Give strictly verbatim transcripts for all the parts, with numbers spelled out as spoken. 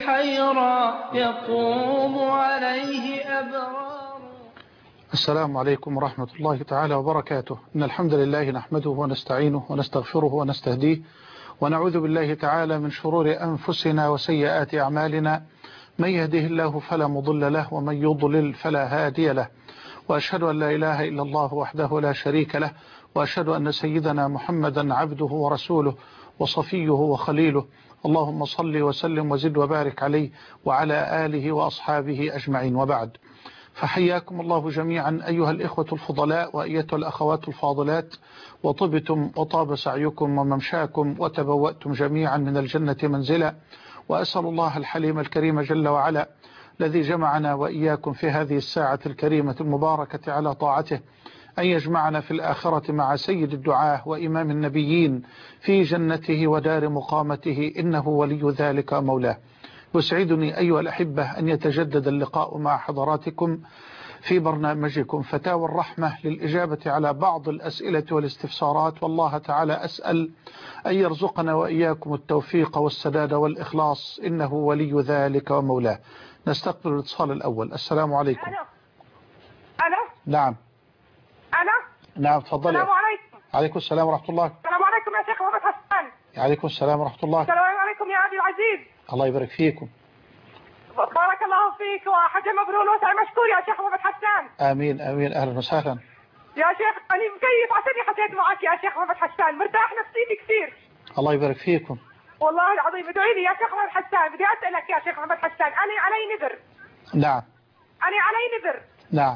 حيرا يقوم عليه أبرار. السلام عليكم ورحمة الله تعالى وبركاته. إن الحمد لله نحمده ونستعينه ونستغفره ونستهديه ونعوذ بالله تعالى من شرور أنفسنا وسيئات أعمالنا. من يهده الله فلا مضل له ومن يضلل فلا هادي له، وأشهد أن لا إله إلا الله وحده لا شريك له، وأشهد أن سيدنا محمدا عبده ورسوله وصفيه وخليله. اللهم صل وسلم وزد وبارك عليه وعلى آله وأصحابه أجمعين، وبعد. فحياكم الله جميعا أيها الإخوة الفضلاء وأيتها الأخوات الفاضلات، وطبتم وطاب سعيكم وممشاكم وتبوأتم جميعا من الجنة منزلا. وأسأل الله الحليم الكريم جل وعلا الذي جمعنا وإياكم في هذه الساعة الكريمة المباركة على طاعته أن يجمعنا في الآخرة مع سيد الدعاة وإمام النبيين في جنته ودار مقامته، إنه ولي ذلك مولاه. يسعدني أيها الأحبة أن يتجدد اللقاء مع حضراتكم في برنامجكم فتاوى الرحمة للإجابة على بعض الأسئلة والاستفسارات، والله تعالى أسأل أن يرزقنا وإياكم التوفيق والسداد والإخلاص، إنه ولي ذلك ومولاه. نستقبل الاتصال الأول. السلام عليكم. ألو. ألو. نعم. ألو. نعم تفضلي. السلام عليكم. عليكم السلام ورحمة الله. السلام عليكم يا شيخ محمد حسان. عليكم السلام ورحمة الله. السلام عليكم يا أبي العزيز. الله يبارك فيكم. بارك الله فيك وحج مبرور وسعي مشكور يا شيخ محمد حسان. آمين آمين. أهلا وسهلا يا شيخ أنا مكيف عشان حكيت معك يا شيخ محمد حسان، مرتاح نفسيتي كثير. الله يبارك فيكم. والله العظيم ادعي لي يا شيخ محمد حسان. بدي أسألك يا شيخ محمد حسان، أنا علي نذر. نعم. أنا علي نذر. نعم.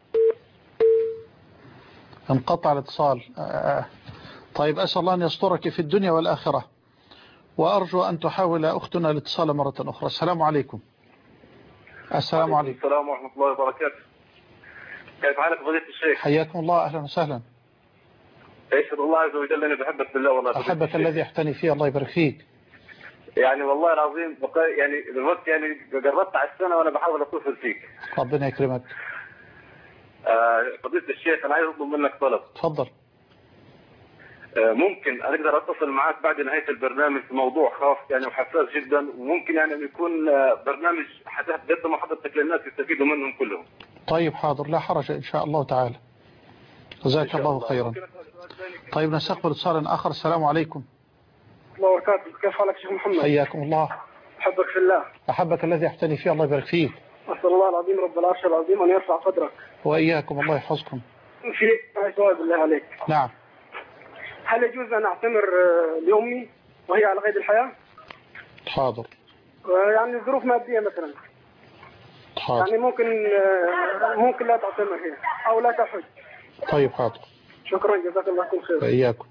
انقطع الاتصال. آه. طيب أسأل الله أن يسترك في الدنيا والآخرة، وأرجو أن تحاول أختنا الاتصال مرة أخرى. السلام عليكم. السلام عليكم. السلام ورحمة الله وبركاته. كيف حالك فضيلة الشيخ؟ حياكم الله. أهلا وسهلا. يشهد الله عز وجل أني بحبك بالله والله. أحبك الذي يحتني فيه. الله يبارك فيك. يعني والله العظيم بقى يعني الوقت يعني قربت على السنة وأنا بحاول أتصل فيك. ربنا يكرمك. آه فضيلة الشيخ أنا عايز أطلب منك طلب. تفضل. آه ممكن أقدر أتصل معك بعد نهاية البرنامج في موضوع خاص يعني وحساس جدا، وممكن يعني أن يكون آه برنامج هتقدمه حضرتك للناس يستفيدوا منهم كلهم. طيب حاضر، لا حرج إن شاء الله تعالى. جزاك الله خيرا. طيب نستقبل اتصالا آخر. السلام عليكم. الله وبركاته. كيف حالك شيخ محمد؟ حياكم الله. أحبك في الله. أحبك الذي يحتني فيه. الله يبارك فيك. أسأل الله العظيم رب العرش العظيم أن يرفع قدرك. وإياكم. الله يحفظكم. في سؤال بالله عليك. نعم. هل يجوز أن أعتمر لأمي وهي على قيد الحياة؟ حاضر. يعني ظروف مادية مثلا. حاضر. يعني ممكن ممكن لا تعتمر هي أو لا تحج. طيب حاضر. شكرا جزاك الله كل خير. وإياكم.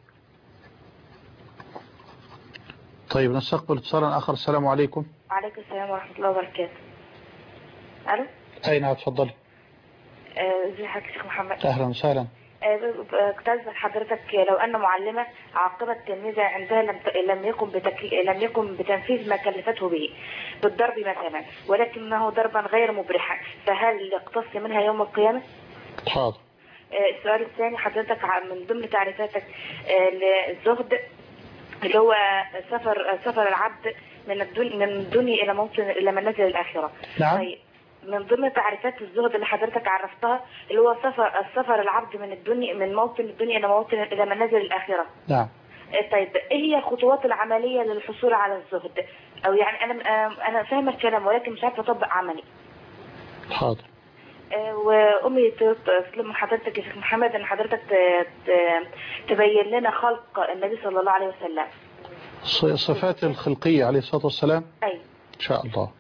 طيب نستقبل اتصالا آخر. السلام عليكم. وعليكم السلام ورحمة الله وبركاته. ألو. أي نعم تفضلي. ازي حضرتك يا شيخ محمد؟ أهلا وسهلا. كنت عايز حضرتك لو أن معلمة عاقبت تلميذة عندها لم لم يقم بتكل... لم يقم بتنفيذ ما كلفته به بالضرب مثلا، ولكنه ضربا غير مبرحا، فهل يقتص منها يوم القيامة؟ حاضر. السؤال الثاني حضرتك من ضمن تعريفاتك للزهد اللي هو سفر سفر العبد من الدنيا من الدنيا إلى موطن إلى منازل الآخرة. نعم. طيب من ضمن تعريفات الزهد اللي حضرتك عرفتها اللي هو سفر السفر العبد من الدنيا من موطن الدنيا الى موطن الى منازل الاخره. نعم. طيب ايه هي الخطوات العمليه للحصول على الزهد؟ او يعني انا انا فاهمه الكلام ولكن مش عارفه اطبق عملي. حاضر. وامي تطلب من حضرتك يا شيخ محمد ان حضرتك تبين لنا خلق النبي صلى الله عليه وسلم. صفات الخلقيه عليه الصلاه والسلام. اي ان شاء الله.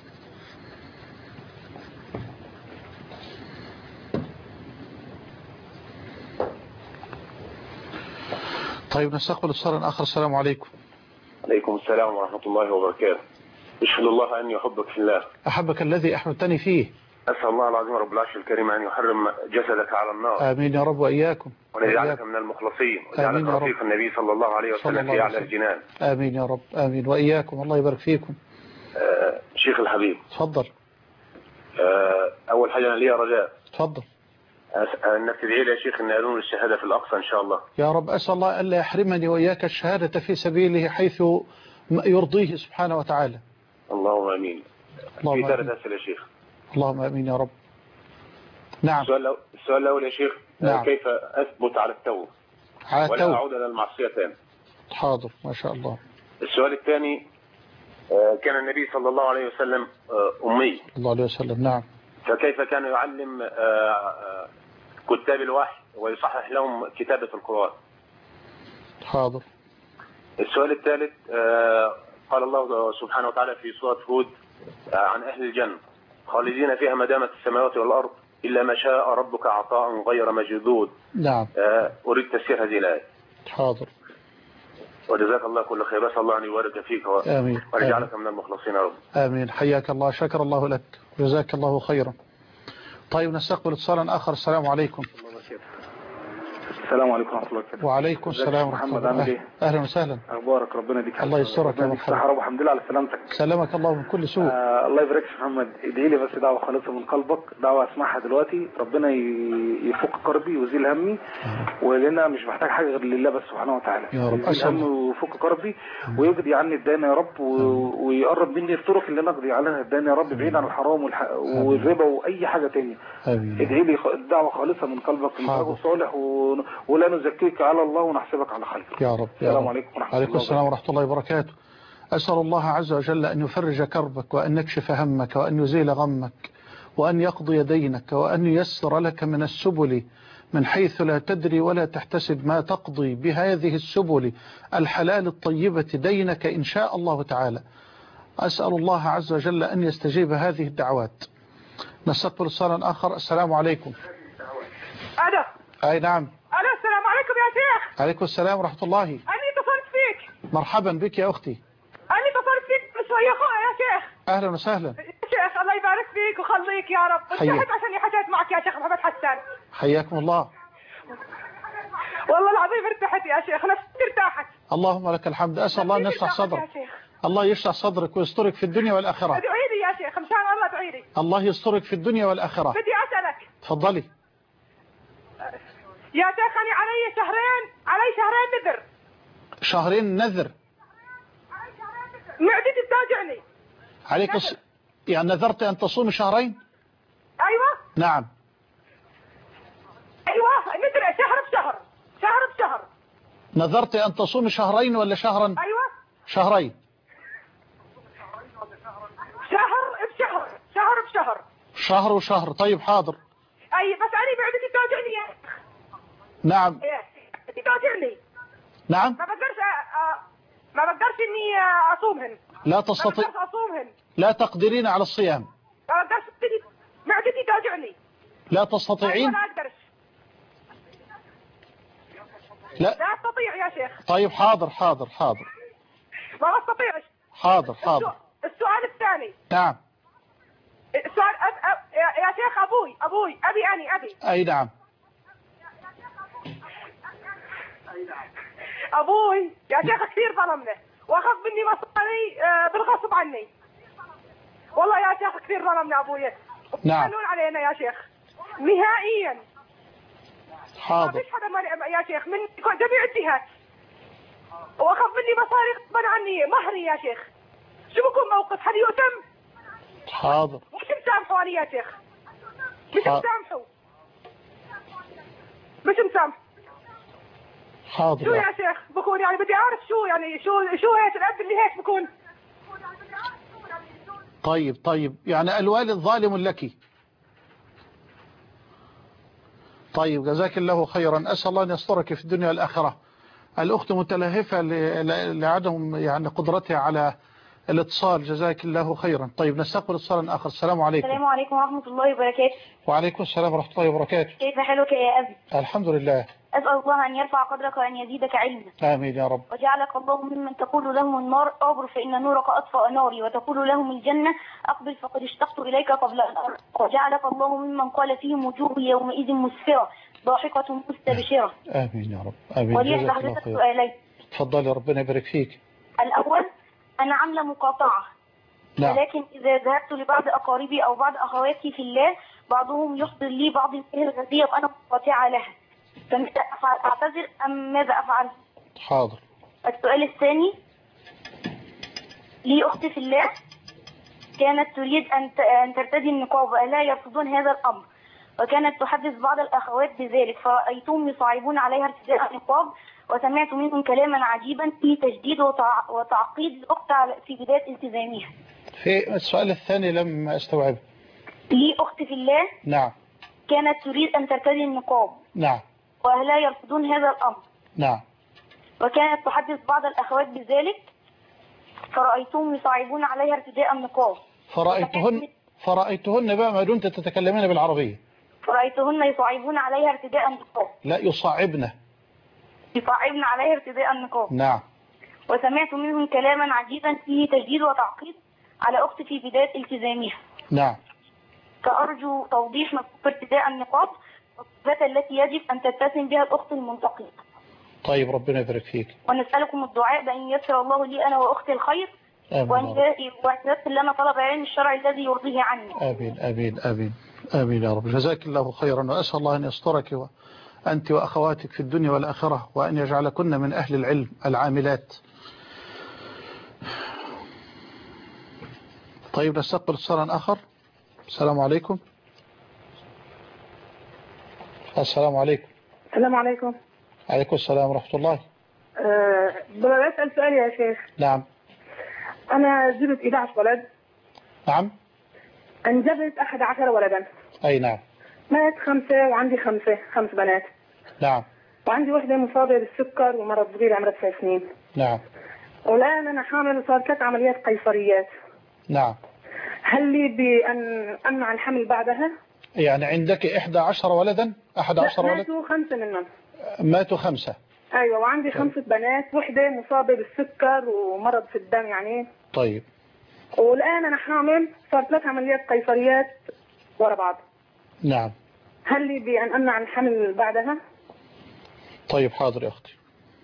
طيب نستقبل اتصالا آخر. السلام عليكم. عليكم السلام ورحمة الله وبركاته. أشهد الله أني أحبك في الله. أحبك الذي أحببتني فيه. أسأل الله العظيم رب العرش الكريم أن يحرم جسدك على النار. آمين يا رب وإياكم. ونجعلك من المخلصين وجعلك رفيق النبي صلى الله عليه وسلم في أعلى الجنان. آمين يا رب. آمين وإياكم. الله يبارك فيكم. آه شيخ الحبيب. تفضل. آه أول حاجة أنا لي رجاء. تفضل. انك تدعي لي يا شيخ ان انول الشهاده في الاقصى ان شاء الله. يا رب اسال الله الا يحرمني واياك الشهاده في سبيله حيث يرضيه سبحانه وتعالى. اللهم امين. اللهم في ثلاث آمين. اسئله يا شيخ. اللهم امين يا رب. نعم. السؤال السؤال الاول يا شيخ، نعم. كيف اثبت على التوبه على ولا التوبة. اعود الى المعصيه ثاني؟ حاضر ما شاء الله. السؤال الثاني، كان النبي صلى الله عليه وسلم امي، الله عليه وسلم. نعم. فكيف كان يعلم كتاب الوحي ويصحح لهم كتابه القران؟ حاضر. السؤال الثالث، قال الله سبحانه وتعالى في سورة هود عن أهل الجنة خالدين فيها ما دامت السماوات والأرض إلا ما شاء ربك عطاء غير مجدود. نعم. أريد تفسير هذه الآية. حاضر. وجزاك الله كل خير، بس الله أن يبارك فيك آمين. ويجعلك من المخلصين يا رب. آمين. حياك الله، شكر الله لك، جزاك الله خيرا. طيب نستقبل اتصالا آخر. السلام عليكم. السلام عليكم ورحمة الله وبركاته. وعليكم السلام ورحمة الله. محمد عامل ايه؟ اهلا وسهلا. اخبارك؟ ربنا يديك الله يسترك يا مرحبا. يا رب. الحمد لله على سلامتك. سلامك الله من كل سوء. آه الله يبارك فيك محمد. ادعي لي بس دعوه خالصه من قلبك، دعوه اسمعها دلوقتي، ربنا يفك كربي ويزيل همي، ولان انا مش محتاج حاجه غير لله بس سبحانه وتعالى. يا رب. يزيل همي ويفك كربي ويقضي عني الدين يا رب، ويقرب مني الطرق اللي انا اقضي عليها الدين يا رب، بعيد عن الحرام والربا واي حاجه ثانيه. ادعي لي دعوه خالصه من قلبك من صالح، ولا نزكيك على الله ونحسبك على خير يا رب. السلام عليكم ورحمة الله. عليكم السلام ورحمة الله وبركاته. أسأل الله عز وجل أن يفرج كربك، وأن يكشف همك، وأن يزيل غمك، وأن يقضي دينك، وأن ييسر لك من السبل من حيث لا تدري ولا تحتسب ما تقضي بهذه السبل الحلال الطيبة دينك إن شاء الله تعالى. أسأل الله عز وجل أن يستجيب هذه الدعوات. نستقبل اتصالا آخر. السلام عليكم. ألو. أي نعم. ألو السلام عليكم يا شيخ. عليكم السلام ورحمة الله. أنا اتصلت فيك. مرحبا بك يا أختي. أنا اتصلت فيك من شوية يا شيخ. أهلا وسهلا. يا شيخ الله يبارك فيك وخليك يا رب. انتحت عشان حكيت معك يا شيخ محمد حسان. حياكم الله. والله العظيم ارتحت يا شيخ، نفسي ارتاحت. اللهم لك الحمد. أسأل الله أن يشرح صدرك. الله يشرح صدرك ويسترك في الدنيا والآخرة. ادعي لي يا شيخ إن شاء الله، ادعي لي. الله يسترك في الدنيا والآخرة. بدي أسألك. تفضلي. يا شيخ أنا علي شهرين علي شهرين نذر. شهرين نذر. معدتي بتوجعني. عليك الص... يعني نذرت أن تصوم شهرين؟ أيوة. نعم. أيوة نذر شهر بشهر شهر بشهر. نذرت أن تصوم شهرين ولا شهرا؟ أيوة. شهرين. شهر بشهر شهر بشهر. شهر وشهر. طيب حاضر. أي بس أنا معدتي بتوجعني يا شيخ. نعم. معدتي بتوجعني. نعم. ما بقدرش أ... ما بقدرش إني أصومهن. لا تستطيع. ما بقدرش أصومهن. لا تقدرين على الصيام. ما بقدرش. معدتي توجعني. لا تستطيعين. ما أقدرش. لا. لا أستطيع يا شيخ. طيب حاضر حاضر حاضر. ما أستطيعش. حاضر حاضر. السؤال الثاني. نعم. السؤال أب... أب... يا شيخ أبوي أبوي أبي أني أبي. أي نعم. أبوي يا شيخ كثير ظلمنا وأخذ مني مصاري بالغصب عني. والله يا شيخ كثير ظلمنا أبوي. نعم. يحنون علينا يا شيخ نهائيا. حاضر. ما فيش حدا يا شيخ من جميع الجهات، وأخذ مني مصاري غصبا عني مهري يا شيخ. شو بكون موقف؟ هل يؤتم؟ حاضر. مش مسامحوا يا شيخ، مش مسامحوا مش مسامحوا. حاضر. شو يا شيخ بكون يعني بدي أعرف شو يعني شو شو هيك الأب اللي هيك بكون. طيب طيب يعني الوالد ظالم لك. طيب جزاك الله خيرا. أسأل الله أن يسترك في الدنيا والآخرة. الأخت متلهفة لعدم يعني قدرتها على الاتصال. جزاك الله خيرا. طيب نستقبل اتصالا آخر. السلام عليكم. السلام عليكم ورحمة الله وبركاته. وعليكم السلام ورحمة الله وبركاته. كيف حالك يا أبي؟ الحمد لله. أسأل الله أن يرفع قدرك وأن يزيدك علما. آمين يا رب. وجعلك الله ممن تقول لهم النار أعبر فإن نورك أطفأ ناري، وتقول لهم الجنة أقبل فقد اشتقت إليك قبل أن أرى. وجعلك الله ممن قال فيهم وجوه يومئذ مسفرة ضاحكة مستبشرة. آمين يا رب. آمين. ولي حضرتك سؤالين. تفضلي ربنا يبارك فيك. الأول أنا عاملة مقاطعة. نعم. ولكن إذا ذهبت لبعض أقاربي أو بعض أخواتي في الله بعضهم يحضر لي بعض المال الغذية وأنا مقاطعة لها، فماذا أفعل؟ أعتذر أم ماذا أفعل؟ حاضر. السؤال الثاني، لي أختي في الله كانت تريد أن أن ترتدي النقاب وأهلها يرفضون هذا الأمر، وكانت تحدث بعض الأخوات بذلك، فرأيتهم يصعبون عليها ارتداء النقاب، وسمعت منهم كلاما عجيبا في تجديد وتع... وتعقيد الأخت في بداية التزامها. في السؤال الثاني لم أستوعبه. لي أخت في الله نعم كانت تريد أن ترتدي النقاب نعم وأهلها يرفضون هذا الأمر، نعم وكانت تحدث بعض الأخوات بذلك، فرأيتهم يصعبون عليها ارتداء النقاب. فرأيتهن فرأيتهن بقى ما دمت تتكلمين بالعربية. فرأيتهن يصعبون عليها ارتداء النقاب. لا يصعبن يصعبن عليها ارتداء النقاب. نعم. وسمعت منهم كلاما عجيبا فيه تجديد وتعقيد على أختي في بداية التزامها. نعم. فأرجو توضيح مفهوم ارتداء النقاب والصفات التي يجب أن تتسم بها الأخت المنتقبة. طيب ربنا يبارك فيك. ونسألكم الدعاء بأن ييسر الله لي أنا وأختي الخير، وأن ييسر لنا طلب علم الشرع الذي يرضيه عني. آمين آمين آمين آمين يا رب. جزاك الله خيرا، وأسأل الله أن يسترك أنت وأخواتك في الدنيا والآخرة، وأن يجعلكن من أهل العلم العاملات. طيب نستقبل اتصالا آخر. السلام عليكم. السلام عليكم. السلام عليكم. عليكم السلام ورحمة الله. أه بسأل سؤال يا شيخ. نعم. أنا جبت إحدى عشر ولد. نعم. أنجبت أحد عشر ولدا. أي نعم. مات خمسة وعندي خمسة خمس بنات. نعم. وعندي واحدة مصابة بالسكر ومرض صغير عمرها تسع سنين. نعم. والآن أنا حامل وصار ثلاث عمليات قيصريات. نعم. هل لي بأن أمنع الحمل بعدها؟ يعني عندك إحدى عشر ولدا؟ أحد عشر ولد؟ ماتوا خمسة منهم. ماتوا خمسة. أيوة، وعندي خمسة بنات، واحدة مصابة بالسكر ومرض في الدم يعني. طيب. والآن أنا حامل، صار ثلاث عمليات قيصريات ورا بعض. نعم. هل لي بأن أمنع الحمل بعدها؟ طيب حاضر يا أختي.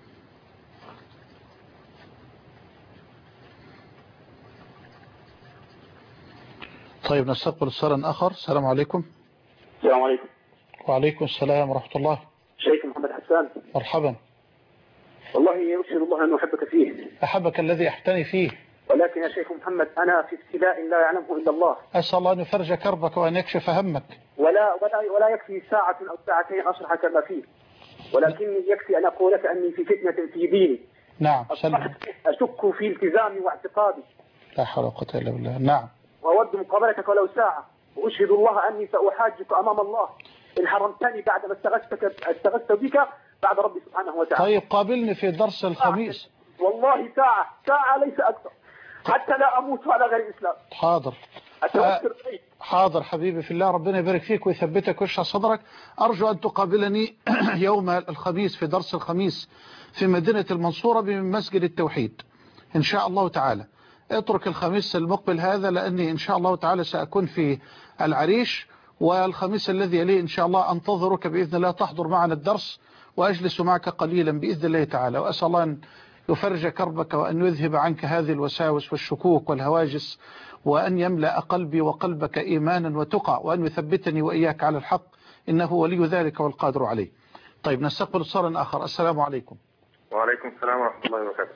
طيب نستقبل اتصالا آخر. السلام عليكم. السلام عليكم. وعليكم السلام ورحمة الله. شيخ محمد حسان. مرحبا. والله أشهد الله أن أحبك فيه. أحبك الذي أحتني فيه. ولكن يا شيخ محمد أنا في ابتلاء لا يعلمه إلا الله. أسأل الله أن يفرج كربك وأن يكشف همك. ولا ولا ولا يكفي ساعة أو ساعتين أشرح كما فيه، ولكني يكفي أن أقول لك أني في فتنة في ديني. نعم. أشك في التزامي واعتقادي. لا حول ولا قوة إلا بالله. نعم. وأود مقابلتك ولو ساعة، وأشهد الله أني سأحاجك أمام الله إن حرمتني بعد ما استغثتك استغثت بك بعد ربي سبحانه وتعالى. طيب قابلني في درس الخميس. والله ساعة ساعة ليس أكثر، حتى لا أموت على غير الإسلام. حاضر. أه حاضر حبيبي في الله، ربنا يبارك فيك ويثبتك ويشرح صدرك. أرجو أن تقابلني يوم الخميس في درس الخميس في مدينة المنصورة بمسجد التوحيد إن شاء الله تعالى. اترك الخميس المقبل هذا لأني إن شاء الله تعالى سأكون في العريش، والخميس الذي يليه إن شاء الله أنتظرك بإذن الله تحضر معنا الدرس وأجلس معك قليلا بإذن الله تعالى. وأسأل الله أن يفرج كربك وأن يذهب عنك هذه الوساوس والشكوك والهواجس، وأن يملأ قلبي وقلبك إيمانا وتقى، وأن يثبتني وإياك على الحق، إنه ولي ذلك والقادر عليه. طيب نستقبل اتصالا آخر. السلام عليكم. وعليكم السلام ورحمة الله وبركاته.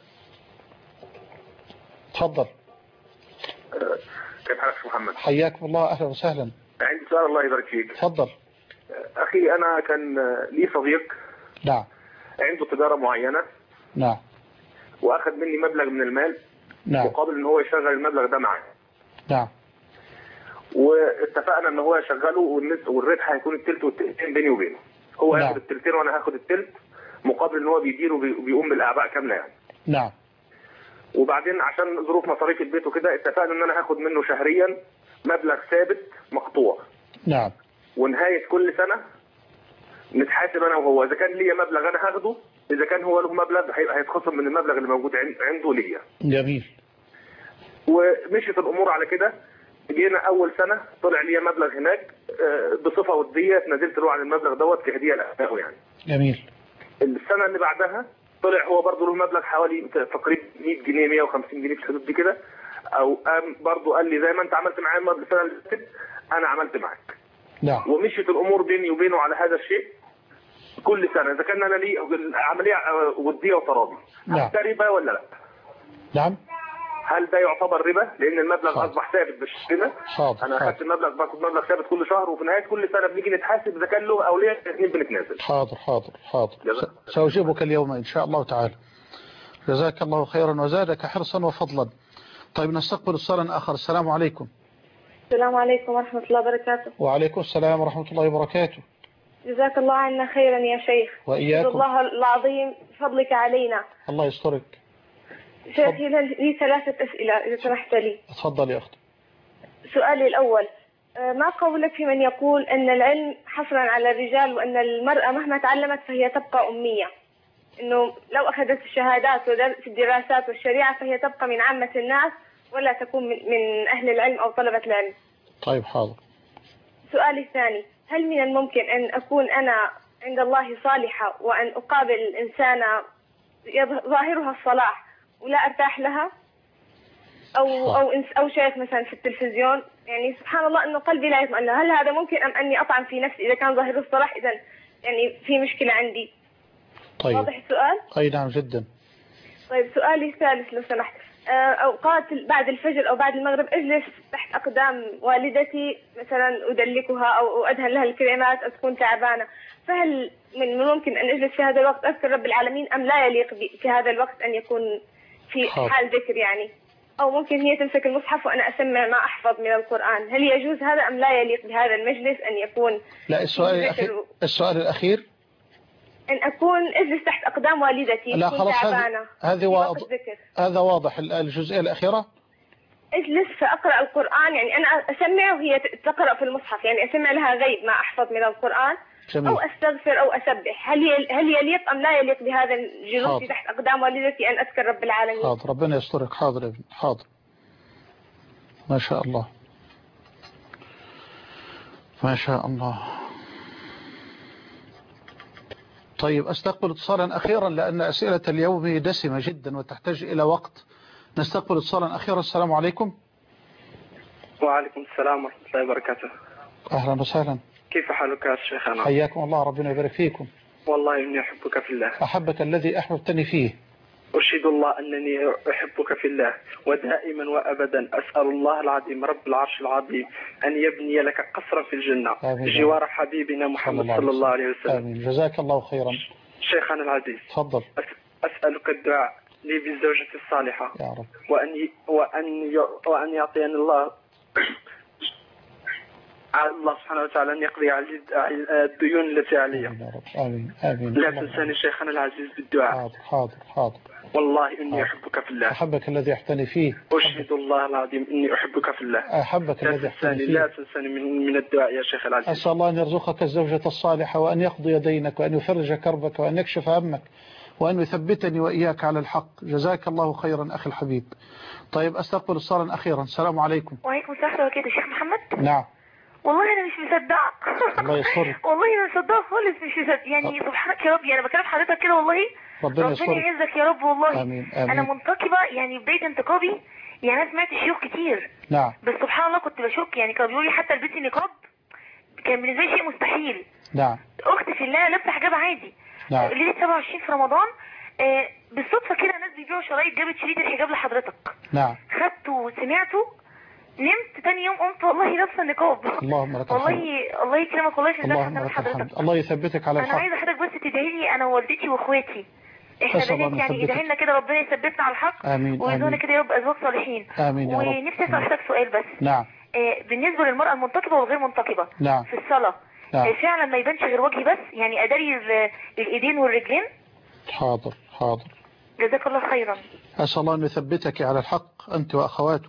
تفضل. أه كيف حالك محمد؟ حياكم الله، أهلا وسهلا. عندي سؤال الله يبارك فيك. تفضل. أخي أنا كان لي صديق. نعم. عنده تجارة معينة. نعم. وأخذ مني مبلغ من المال. نعم. مقابل إن هو يشغل المبلغ ده معي. نعم. واتفقنا إن هو يشغله والربح هيكون التلت والتلتين بيني وبينه. هو نعم. هياخد التلتين وأنا هاخد التلت، مقابل إن هو بيدير وبيقوم بالأعباء كاملة يعني. نعم. وبعدين عشان ظروف مصاريف البيت وكده اتفقنا ان انا هاخد منه شهريا مبلغ ثابت مقطوع. نعم. ونهاية كل سنة نتحاسب انا وهو، اذا كان ليا مبلغ انا هاخده، اذا كان هو له مبلغ هيبقى هيتخصم من المبلغ اللي موجود عنده ليا. جميل. ومشيت الامور على كده. جينا اول سنة طلع ليا مبلغ هناك بصفة ودية، نزلت له عن المبلغ دوت كهدية لأبنائه يعني. جميل. السنة اللي بعدها طلع هو برضه له مبلغ حوالي تقريبا مية جنيه مية وخمسين جنيه في الحدود دي كده، او قام برضه قال لي زي ما انت عملت معايا السنه اللي فاتت انا عملت معاك. نعم. ومشيت الامور بيني وبينه على هذا الشيء كل سنه، اذا كان انا لي عمليه وديه وتراضي. نعم. هل ربا ولا لا؟ نعم. هل ده يعتبر ربا؟ لان المبلغ حاضر. اصبح ثابت مش ربا. حاضر. انا حاضر. اخذت المبلغ باخد مبلغ ثابت كل شهر، وفي نهايه كل سنه بنيجي نتحاسب اذا كان له او ليه، الاثنين بنتنازل. حاضر حاضر حاضر س- سأجيبك اليوم إن شاء الله تعالى. جزاك الله خيرا وزادك حرصا وفضلا. طيب نستقبل اتصالا آخر. السلام عليكم. السلام عليكم ورحمة الله وبركاته. وعليكم السلام ورحمة الله وبركاته. جزاك الله عنا خيرا يا شيخ. وإياكم. أسأل الله العظيم فضلك علينا. الله يسترك. شيخي لي ثلاثة أسئلة إذا سمحت لي. تفضل يا أخت. سؤالي الأول، ما قولك في من يقول أن العلم حصرا على الرجال وأن المرأة مهما تعلمت فهي تبقى أمية، أنه لو أخذت الشهادات في الدراسات والشريعة فهي تبقى من عامة الناس ولا تكون من أهل العلم أو طلبة العلم؟ طيب حاضر. سؤالي الثاني، هل من الممكن أن أكون أنا عند الله صالحة وأن أقابل إنسانة ظاهرها الصلاح ولا أرتاح لها، أو أو أو شيخ مثلا في التلفزيون، يعني سبحان الله إنه قلبي لا يطمئن له، هل هذا ممكن أم أني أطعن في نفسي إذا كان ظاهر الصلاح؟ إذا يعني في مشكلة عندي. طيب. واضح السؤال؟ أي نعم جدا. طيب سؤالي الثالث لو سمحت، أوقات بعد الفجر أو بعد المغرب أجلس تحت أقدام والدتي مثلا أدلكها أو أدهن لها الكريمات أو تكون تعبانة، فهل من ممكن أن أجلس في هذا الوقت أذكر رب العالمين أم لا يليق في هذا الوقت أن يكون في حال ذكر يعني؟ أو ممكن هي تمسك المصحف وأنا أسمع ما أحفظ من القرآن، هل يجوز هذا أم لا يليق بهذا المجلس أن يكون؟ لا السؤال الأخير. و... السؤال الأخير أن أكون أجلس تحت أقدام والدتي لا خلاص تعبانة. هذه واضح. هذا واضح. الجزئية الأخيرة أجلس فأقرأ القرآن، يعني أنا أسمع وهي تقرأ في المصحف، يعني أسمع لها غيب ما أحفظ من القرآن. جميل. أو أستغفر أو أسبح، هل هل يليق أم لا يليق بهذا الجلوس تحت أقدام والدتي أن أذكر رب العالمين؟ حاضر. ربنا يسترك. حاضر يا ابن. حاضر. ما شاء الله ما شاء الله. طيب أستقبل اتصالا أخيرا لأن أسئلة اليوم دسمة جدا وتحتاج إلى وقت. نستقبل اتصالا أخيرا. السلام عليكم. وعليكم السلام ورحمة الله وبركاته. أهلا وسهلا. كيف حالك يا شيخنا؟ حياكم الله. ربنا يبارك فيكم. والله إني أحبك في الله. أحبك الذي أحببتني فيه. أشهد الله أنني أحبك في الله، ودائما وأبدا أسأل الله العظيم رب العرش العظيم أن يبني لك قصرا في الجنة بجوار حبيبنا محمد صلى الله عليه وسلم. آمين. جزاك الله خيرا. شيخنا العزيز تفضل. أسألك الدعاء لي بالزوجة الصالحة يا رب. وأن وأن وأن يعطيني الله الله سبحانه وتعالى أن يقضي على الديون التي علي. آمين آمين. لا تنساني شيخنا العزيز بالدعاء. حاضر حاضر حاضر. والله إني أحبك في الله. أحبك الذي أحتني فيه. أشهد الله العظيم إني أحبك في الله. أحبك الذي أحتني فيه. لا تنساني من من الدعاء يا شيخ العزيز. أسأل الله أن يرزقك الزوجة الصالحة وأن يقضي دينك وأن يفرج كربك وأن يكشف همك وأن يثبتني وإياك على الحق. جزاك الله خيرا أخي الحبيب. طيب أستقبل اتصالا أخيرا. السلام عليكم. وعليكم السلام وكده شيخ محمد. نعم. والله أنا مش مصدقة. الله يسترك. والله أنا مصدقة خالص، مش مصدقة يعني. سبحانك يا رب، يعني بكلم حضرتك كده والله ربنا ربنا يعزك يا رب والله. آمين آمين. أنا منتقبة يعني بداية انتقابي، يعني أنا سمعت شيوخ كتير. نعم. بس سبحان الله كنت بشك، يعني كانوا بيقولوا لي حتى البسي نقاب كان بالنسبة لي شيء مستحيل. نعم. أختي في الله لابسة حجاب عادي. نعم. ليلة سبعة وعشرين في رمضان آه بالصدفة كده ناس بيبيعوا شرايط، جابت شريط الحجاب لحضرتك. نعم. خدته وسمعته، نمت تاني يوم قمت والله لابسه النقاب. اللهم لك والله الحمد. الله يكرمك والله في اللهم لك الحمد. الله يثبتك على الحق. انا عايزه حضرتك بس تدعي لي انا ووالدتي واخواتي، احنا بنات يعني ادعي لنا كده ربنا يثبتنا على الحق. امين ويرزقنا كده يا رب ازواج صالحين. امين يا رب. ونفسي اسال حضرتك سؤال بس. نعم. آه بالنسبه للمراه المنتقبه والغير منتقبه. نعم. في الصلاه. نعم. آه فعلا ما يبانش غير وجهي بس، يعني اداري الايدين والرجلين. حاضر حاضر. جزاك الله خيرا. اسال الله ان يثبتك على الحق انت واخواتك.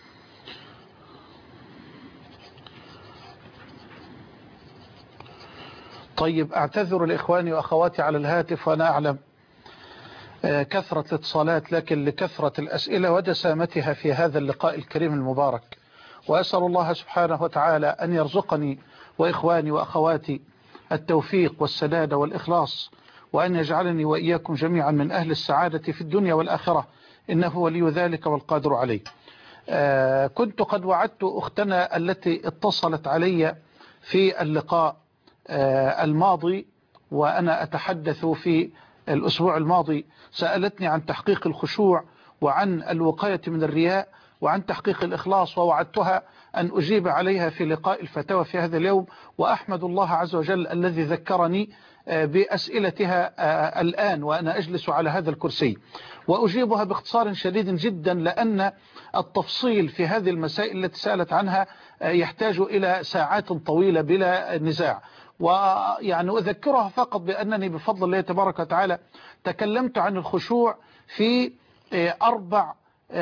طيب أعتذر لإخواني وأخواتي على الهاتف وأنا أعلم كثرة الاتصالات، لكن لكثرة الأسئلة ودسامتها في هذا اللقاء الكريم المبارك، وأسأل الله سبحانه وتعالى أن يرزقني وإخواني وأخواتي التوفيق والسداد والإخلاص، وأن يجعلني وإياكم جميعا من أهل السعادة في الدنيا والآخرة، إنه ولي ذلك والقادر عليه. كنت قد وعدت أختنا التي اتصلت علي في اللقاء الماضي وأنا أتحدث في الأسبوع الماضي، سألتني عن تحقيق الخشوع وعن الوقاية من الرياء وعن تحقيق الإخلاص، ووعدتها أن أجيب عليها في لقاء الفتاوى في هذا اليوم، وأحمد الله عز وجل الذي ذكرني بأسئلتها الآن وأنا أجلس على هذا الكرسي، وأجيبها باختصار شديد جدا، لأن التفصيل في هذه المسائل التي سألت عنها يحتاج إلى ساعات طويلة بلا نزاع. ويعني أذكرها فقط بأنني بفضل الله تبارك وتعالى تكلمت عن الخشوع في أربع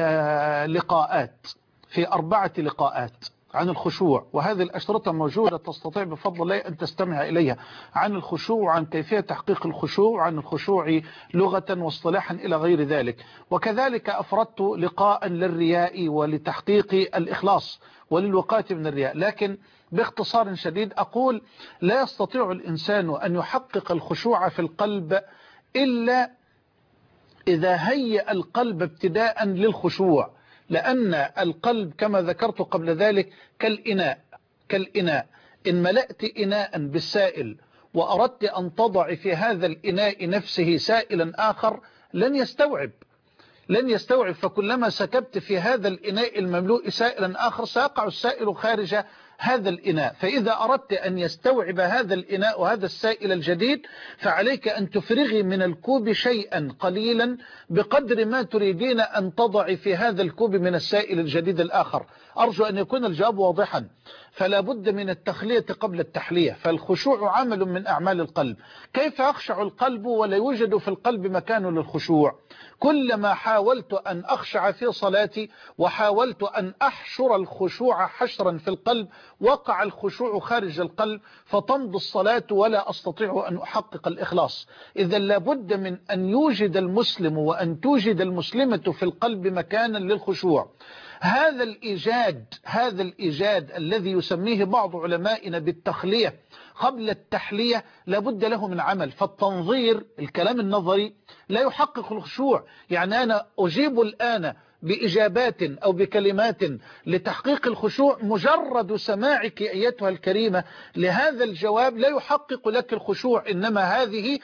لقاءات في أربعة لقاءات عن الخشوع، وهذه الأشرطة موجودة تستطيع بفضل الله أن تستمع إليها، عن الخشوع وعن كيفية تحقيق الخشوع وعن الخشوع لغة واصطلاحا إلى غير ذلك. وكذلك أفردت لقاء للرياء ولتحقيق الإخلاص وللوقاية من الرياء. لكن باختصار شديد أقول لا يستطيع الإنسان أن يحقق الخشوع في القلب إلا إذا هيأ القلب ابتداء للخشوع، لأن القلب كما ذكرت قبل ذلك كالإناء كالإناء إن ملأت إناء بالسائل وأردت أن تضع في هذا الإناء نفسه سائلا آخر لن يستوعب لن يستوعب فكلما سكبت في هذا الإناء المملوء سائلا آخر سيقع السائل خارج هذا الإناء. فإذا أردت أن يستوعب هذا الإناء وهذا السائل الجديد فعليك أن تفرغي من الكوب شيئا قليلا بقدر ما تريدين أن تضع في هذا الكوب من السائل الجديد الآخر. أرجو أن يكون الجواب واضحا. فلا بد من التخلية قبل التحلية، فالخشوع عمل من أعمال القلب. كيف يخشع القلب ولا يوجد في القلب مكان للخشوع؟ كلما حاولت أن أخشع في صلاتي وحاولت أن أحشر الخشوع حشرا في القلب وقع الخشوع خارج القلب فتمضي الصلاة ولا أستطيع أن أحقق الإخلاص. إذا لابد من أن يوجد المسلم وأن توجد المسلمة في القلب مكانا للخشوع. هذا الإيجاد هذا الإيجاد الذي يسميه بعض علمائنا بالتخلية قبل التحلية لابد له من عمل. فالتنظير الكلام النظري لا يحقق الخشوع. يعني أنا أجيب الآن بإجابات أو بكلمات لتحقيق الخشوع، مجرد سماعك أيتها الكريمة لهذا الجواب لا يحقق لك الخشوع، إنما هذه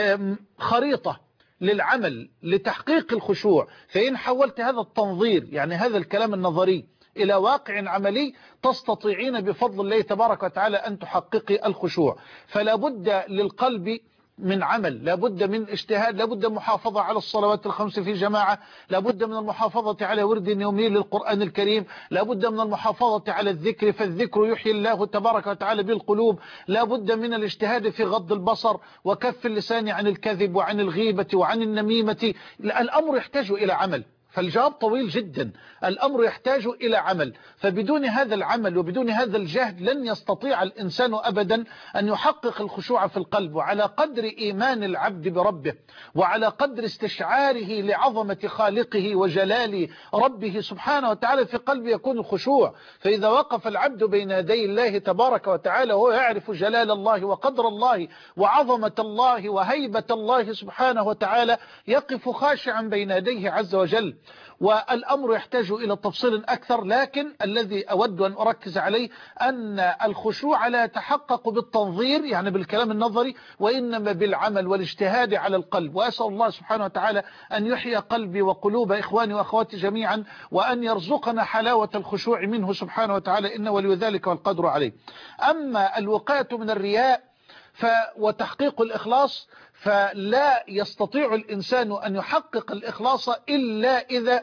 خريطة للعمل لتحقيق الخشوع. فإن حولت هذا التنظير يعني هذا الكلام النظري إلى واقع عملي تستطيعين بفضل الله تبارك وتعالى أن تحققي الخشوع. فلا بد للقلب من عمل، لابد من اجتهاد، لابد من محافظة على الصلوات الخمس في جماعة، لابد من المحافظة على ورد يومي للقرآن الكريم، لابد من المحافظة على الذكر فالذكر يحيي الله تبارك وتعالى بالقلوب، لابد من الاجتهاد في غض البصر وكف اللسان عن الكذب وعن الغيبة وعن النميمة. الأمر يحتاج إلى عمل. فالجواب طويل جدا. الأمر يحتاج إلى عمل، فبدون هذا العمل وبدون هذا الجهد لن يستطيع الإنسان أبدا أن يحقق الخشوع في القلب. وعلى قدر إيمان العبد بربه وعلى قدر استشعاره لعظمة خالقه وجلال ربه سبحانه وتعالى في قلبه يكون الخشوع. فإذا وقف العبد بين يدي الله تبارك وتعالى وهو يعرف جلال الله وقدر الله وعظمة الله وهيبة الله سبحانه وتعالى يقف خاشعا بين يديه عز وجل. والأمر يحتاج إلى تفصيل أكثر، لكن الذي أود أن أركز عليه أن الخشوع لا يتحقق بالتنظير يعني بالكلام النظري، وإنما بالعمل والاجتهاد على القلب. وأسأل الله سبحانه وتعالى أن يحيي قلبي وقلوب إخواني وأخواتي جميعا وأن يرزقنا حلاوة الخشوع منه سبحانه وتعالى، إنه ولي ذلك والقدر عليه. أما الوقاية من الرياء ف وتحقيق الإخلاص فلا يستطيع الإنسان أن يحقق الإخلاص إلا إذا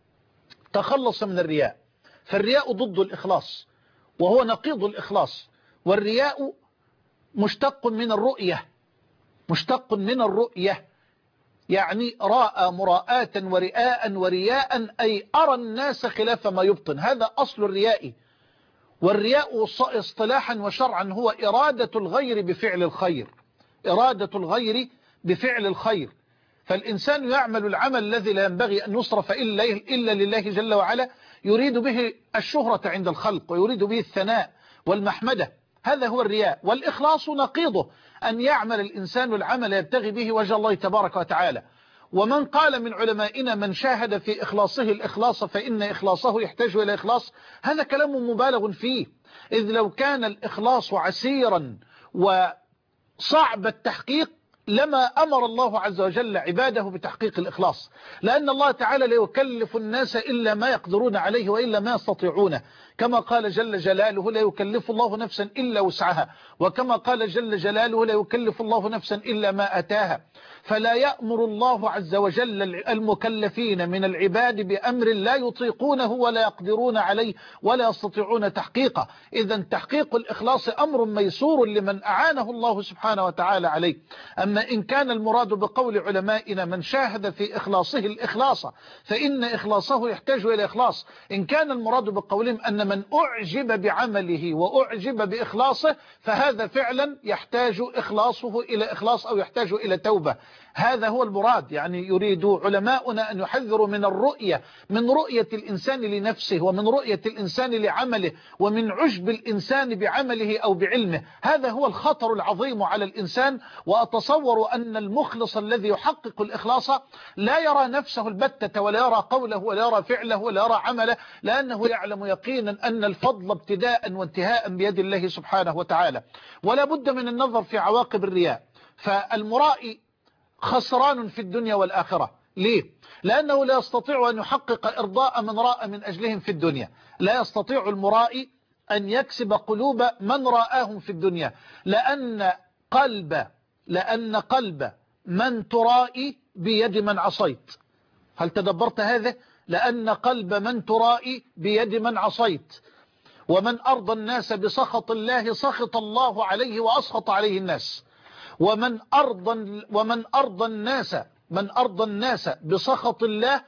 تخلص من الرياء. فالرياء ضد الإخلاص وهو نقيض الإخلاص. والرياء مشتق من الرؤية مشتق من الرؤية يعني راء مراءة ورئاء ورياء أي أرى الناس خلاف ما يبطن. هذا أصل الرياء. والرياء اصطلاحا وشرعا هو إرادة الغير بفعل الخير إرادة الغير بفعل الخير. فالإنسان يعمل العمل الذي لا ينبغي أن يصرف إلا لله جل وعلا، يريد به الشهرة عند الخلق ويريد به الثناء والمحمدة. هذا هو الرياء. والإخلاص نقيضه أن يعمل الإنسان العمل يبتغي به وجه الله تبارك وتعالى. ومن قال من علمائنا من شاهد في إخلاصه الإخلاص فإن إخلاصه يحتاج إلى إخلاص، هذا كلام مبالغ فيه. إذ لو كان الإخلاص عسيرا وصعب التحقيق لما أمر الله عز وجل عباده بتحقيق الإخلاص، لأن الله تعالى لا يكلف الناس إلا ما يقدرون عليه وإلا ما يستطيعونه، كما قال جل جلاله لا يكلف الله نفسا إلا وسعها، وكما قال جل جلاله لا يكلف الله نفسا إلا ما أتاها. فلا يأمر الله عز وجل المكلفين من العباد بأمر لا يطيقونه ولا يقدرون عليه ولا يستطيعون تحقيقه. إذا تحقيق الإخلاص أمر ميسور لمن أعانه الله سبحانه وتعالى عليه. أما إن كان المراد بقول علمائنا من شاهد في إخلاصه الإخلاص فإن إخلاصه يحتاج إلى إخلاص، إن كان المراد بقولهم أن من أعجب بعمله وأعجب بإخلاصه فهذا فعلا يحتاج إخلاصه إلى إخلاص أو يحتاج إلى توبة. هذا هو المراد. يعني يريد علماؤنا أن يحذروا من الرؤية، من رؤية الإنسان لنفسه ومن رؤية الإنسان لعمله ومن عجب الإنسان بعمله أو بعلمه. هذا هو الخطر العظيم على الإنسان. وأتصور أن المخلص الذي يحقق الإخلاص لا يرى نفسه البتة ولا يرى قوله ولا يرى فعله ولا يرى عمله، لأنه يعلم يقينا أن الفضل ابتداء وانتهاء بيد الله سبحانه وتعالى. ولا بد من النظر في عواقب الرياء. فالمرائي خسران في الدنيا والآخرة. ليه؟ لأنه لا يستطيع أن يحقق إرضاء من راء من أجلهم في الدنيا. لا يستطيع المرائي أن يكسب قلوب من رآهم في الدنيا، لأن قلب لأن قلب من ترائي بيد من عصيت. هل تدبرت هذا؟ لأن قلب من ترائي بيد من عصيت. ومن أرضى الناس بسخط الله سخط الله عليه وأسخط عليه الناس. ومن أرضى ومن أرضى الناس من أرضى الناس بسخط الله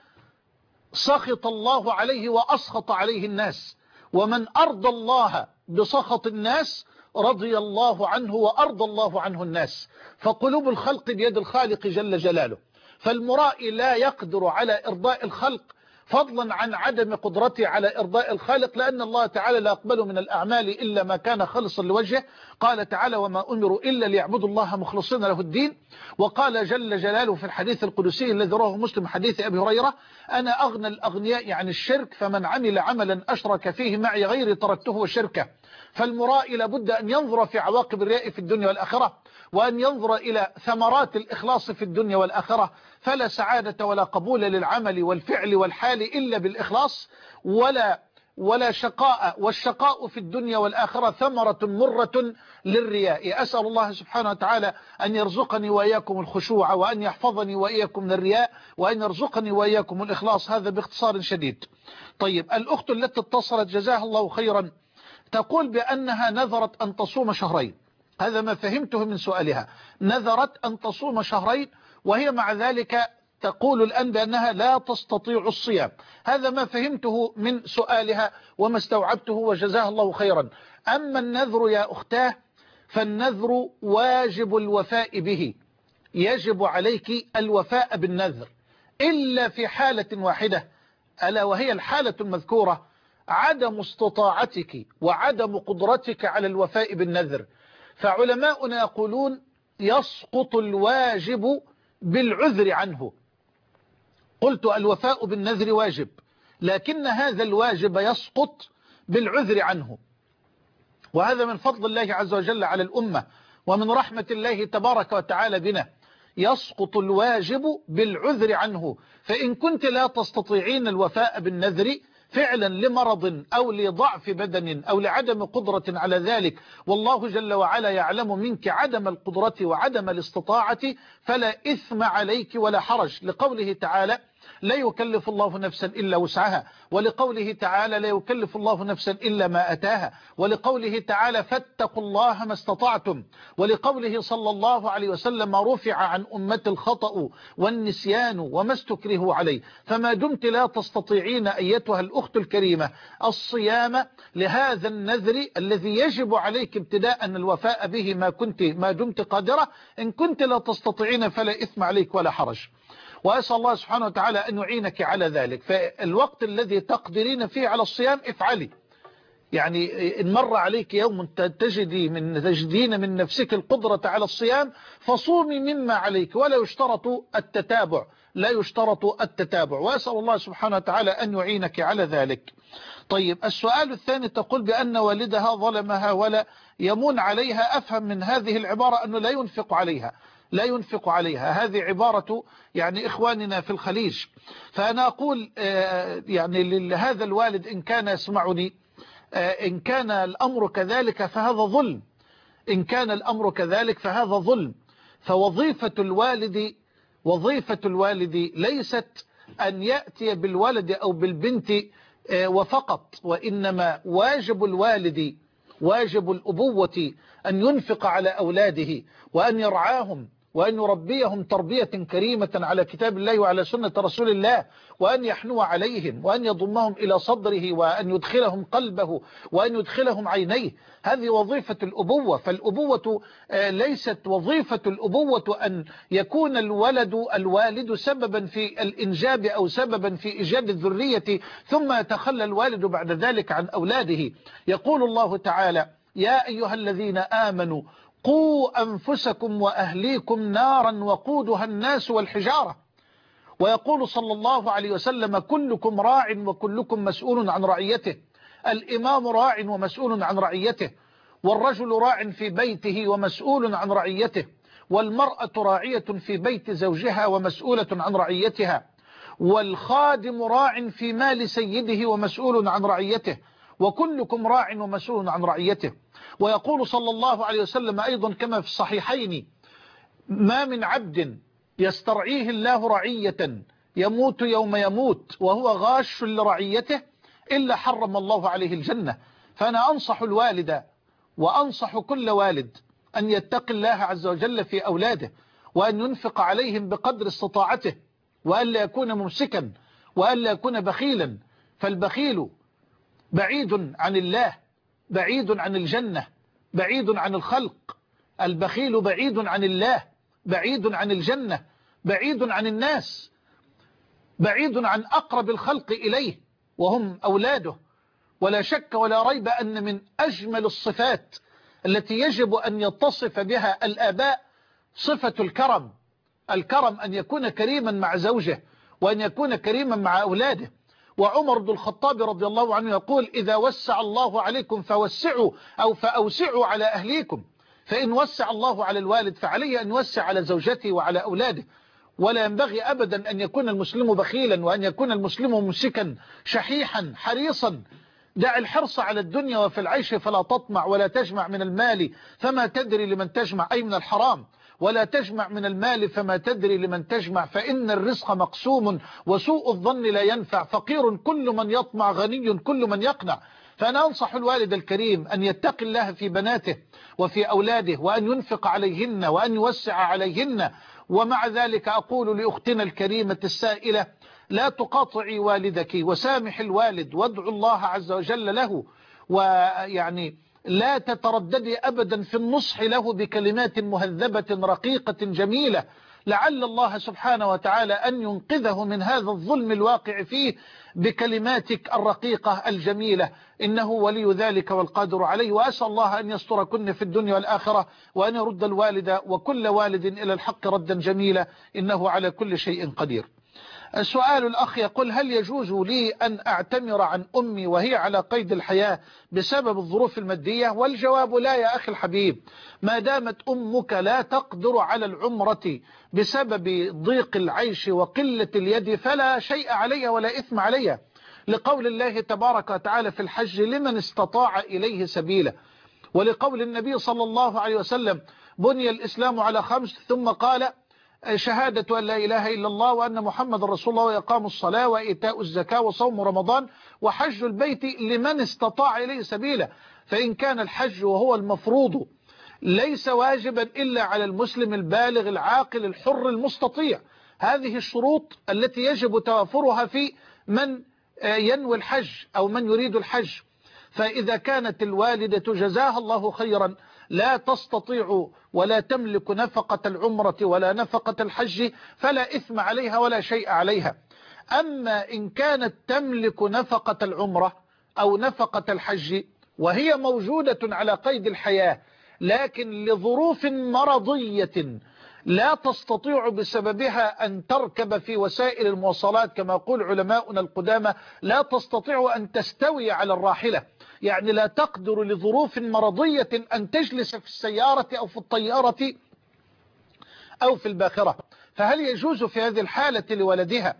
سخط الله عليه وأسخط عليه الناس. ومن أرضى الله بسخط الناس رضي الله عنه وأرضى الله عنه الناس. فقلوب الخلق بيد الخالق جل جلاله. فالمرائي لا يقدر على إرضاء الخلق فضلا عن عدم قدرته على إرضاء الخالق، لأن الله تعالى لا يقبل من الأعمال إلا ما كان خالصا لوجهه. قال تعالى وما أمروا إلا ليعبدوا الله مخلصين له الدين. وقال جل جلاله في الحديث القدسي الذي رواه مسلم حديث أبي هريرة أنا أغنى الأغنياء عن الشرك فمن عمل عملا أشرك فيه معي غيري تركته وشركه. فالمرائي لابد أن ينظر في عواقب الرياء في الدنيا والآخرة، وأن ينظر إلى ثمرات الإخلاص في الدنيا والآخرة. فلا سعادة ولا قبول للعمل والفعل والحال إلا بالإخلاص، ولا ولا شقاء، والشقاء في الدنيا والآخرة ثمرة مرة للرياء. أسأل الله سبحانه وتعالى أن يرزقني وإياكم الخشوع، وأن يحفظني وإياكم من الرياء، وأن يرزقني وإياكم الإخلاص. هذا باختصار شديد. طيب، الأخت التي اتصلت جزاها الله خيرا تقول بأنها نذرت أن تصوم شهرين. هذا ما فهمته من سؤالها، نذرت أن تصوم شهرين وهي مع ذلك تقول الآن بأنها لا تستطيع الصيام. هذا ما فهمته من سؤالها وما استوعبته وجزاها الله خيرا. أما النذر يا أختاه فالنذر واجب الوفاء به، يجب عليك الوفاء بالنذر إلا في حالة واحدة، ألا وهي الحالة المذكورة، عدم استطاعتك وعدم قدرتك على الوفاء بالنذر. فعلماؤنا يقولون يسقط الواجب بالعذر عنه. قلت الوفاء بالنذر واجب، لكن هذا الواجب يسقط بالعذر عنه. وهذا من فضل الله عز وجل على الأمة ومن رحمة الله تبارك وتعالى بنا. يسقط الواجب بالعذر عنه. فإن كنت لا تستطيعين الوفاء بالنذر فعلا لمرض أو لضعف بدن أو لعدم قدرة على ذلك، والله جل وعلا يعلم منك عدم القدرة وعدم الاستطاعة، فلا إثم عليك ولا حرج، لقوله تعالى لا يكلف الله نفسا إلا وسعها، ولقوله تعالى لا يكلف الله نفسا إلا ما أتاها، ولقوله تعالى فاتقوا الله ما استطعتم، ولقوله صلى الله عليه وسلم رفع عن أمة الخطأ والنسيان وما استكرهوا عليه. فما دمت لا تستطيعين أيتها الأخت الكريمة الصيام لهذا النذر الذي يجب عليك ابتداء الوفاء به ما كنت ما دمت قادرة، إن كنت لا تستطيعين فلا إثم عليك ولا حرج. وأسأل الله سبحانه وتعالى أن يعينك على ذلك. فالوقت الذي تقدرين فيه على الصيام افعلي. يعني إن مر عليك يوم تجدي من تجدين من نفسك القدرة على الصيام فصومي مما عليك، ولا يشترط التتابع، لا يشترط التتابع. وأسأل الله سبحانه وتعالى أن يعينك على ذلك. طيب، السؤال الثاني تقول بأن والدها ظلمها ولا يمون عليها. أفهم من هذه العبارة أنه لا ينفق عليها، لا ينفق عليها. هذه عبارة يعني إخواننا في الخليج. فأنا أقول يعني لهذا الوالد إن كان يسمعني، إن كان الأمر كذلك فهذا ظلم، إن كان الأمر كذلك فهذا ظلم. فوظيفة الوالد وظيفة الوالد ليست أن يأتي بالولد أو بالبنت وفقط، وإنما واجب الوالد واجب الأبوة أن ينفق على أولاده وأن يرعاهم وأن يربيهم تربية كريمة على كتاب الله وعلى سنة رسول الله، وأن يحنو عليهم وأن يضمهم إلى صدره وأن يدخلهم قلبه وأن يدخلهم عينيه. هذه وظيفة الأبوة. فالأبوة ليست وظيفة الأبوة أن يكون الولد الوالد سببا في الإنجاب أو سببا في إيجاد الذرية ثم يتخلى الوالد بعد ذلك عن أولاده. يقول الله تعالى: يا أيها الذين آمنوا قوا أنفسكم وأهليكم نارا وقودها الناس والحجارة. ويقول صلى الله عليه وسلم: كلكم راع وكلكم مسؤول عن رعيته. الإمام راع ومسؤول عن رعيته، والرجل راع في بيته ومسؤول عن رعيته، والمرأة راعية في بيت زوجها ومسؤولة عن رعيتها، والخادم راع في مال سيده ومسؤول عن رعيته، وكلكم راع ومسؤول عن رعيته. ويقول صلى الله عليه وسلم أيضا كما في الصحيحين: ما من عبد يسترعيه الله رعية يموت يوم يموت وهو غاش لرعيته إلا حرم الله عليه الجنة. فأنا أنصح الوالد وأنصح كل والد أن يتقي الله عز وجل في أولاده، وأن ينفق عليهم بقدر استطاعته، وأن لا يكون ممسكا، وأن لا يكون بخيلا. فالبخيل بعيد عن الله، بعيد عن الجنة، بعيد عن الخلق. البخيل بعيد عن الله، بعيد عن الجنة، بعيد عن الناس، بعيد عن أقرب الخلق إليه وهم أولاده. ولا شك ولا ريب أن من أجمل الصفات التي يجب أن يتصف بها الآباء صفة الكرم. الكرم أن يكون كريما مع زوجه، وأن يكون كريما مع أولاده. وعمر بن الخطاب رضي الله عنه يقول: إذا وسع الله عليكم فوسعوا أو فأوسعوا على أهليكم. فإن وسع الله على الوالد فعليه أن يوسع على زوجته وعلى أولاده. ولا ينبغي أبدا أن يكون المسلم بخيلا، وأن يكون المسلم ممسكا شحيحا حريصا. دع الحرص على الدنيا وفي العيش فلا تطمع، ولا تجمع من المال فما تدري لمن تجمع، أي من الحرام. ولا تجمع من المال فما تدري لمن تجمع، فإن الرزق مقسوم وسوء الظن لا ينفع. فقير كل من يطمع، غني كل من يقنع. فأنا أنصح الوالد الكريم أن يتقي الله في بناته وفي أولاده، وأن ينفق عليهن وأن يوسع عليهن. ومع ذلك أقول لأختنا الكريمة السائلة: لا تقاطعي والدك، وسامح الوالد، وادعو الله عز وجل له، ويعني لا تترددي أبدا في النصح له بكلمات مهذبة رقيقة جميلة، لعل الله سبحانه وتعالى أن ينقذه من هذا الظلم الواقع فيه بكلماتك الرقيقة الجميلة، إنه ولي ذلك والقادر عليه. وأسأل الله أن يستركن في الدنيا والآخرة، وأن يرد الوالد وكل والد إلى الحق ردا جميلا، إنه على كل شيء قدير. السؤال الأخ يقول: هل يجوز لي أن أعتمر عن أمي وهي على قيد الحياة بسبب الظروف المادية؟ والجواب: لا يا أخي الحبيب، ما دامت أمك لا تقدر على العمرة بسبب ضيق العيش وقلة اليد فلا شيء عليها ولا إثم عليها، لقول الله تبارك وتعالى في الحج: لمن استطاع إليه سبيلا. ولقول النبي صلى الله عليه وسلم: بني الإسلام على خمس، ثم قال: شهادة أن لا إله إلا الله وأن محمد رسول الله، وإقام الصلاة وإيتاء الزكاة وصوم رمضان وحج البيت لمن استطاع إليه سبيلا. فإن كان الحج وهو المفروض ليس واجبا إلا على المسلم البالغ العاقل الحر المستطيع، هذه الشروط التي يجب توافرها في من ينوي الحج أو من يريد الحج. فإذا كانت الوالدة جزاها الله خيرا لا تستطيع ولا تملك نفقة العمرة ولا نفقة الحج فلا إثم عليها ولا شيء عليها. أما إن كانت تملك نفقة العمرة أو نفقة الحج وهي موجودة على قيد الحياة، لكن لظروف مرضية لا تستطيع بسببها أن تركب في وسائل المواصلات، كما يقول علماؤنا القدامى: لا تستطيع أن تستوي على الراحلة، يعني لا تقدر لظروف مرضية أن تجلس في السيارة أو في الطيارة أو في الباخرة. فهل يجوز في هذه الحالة لولدها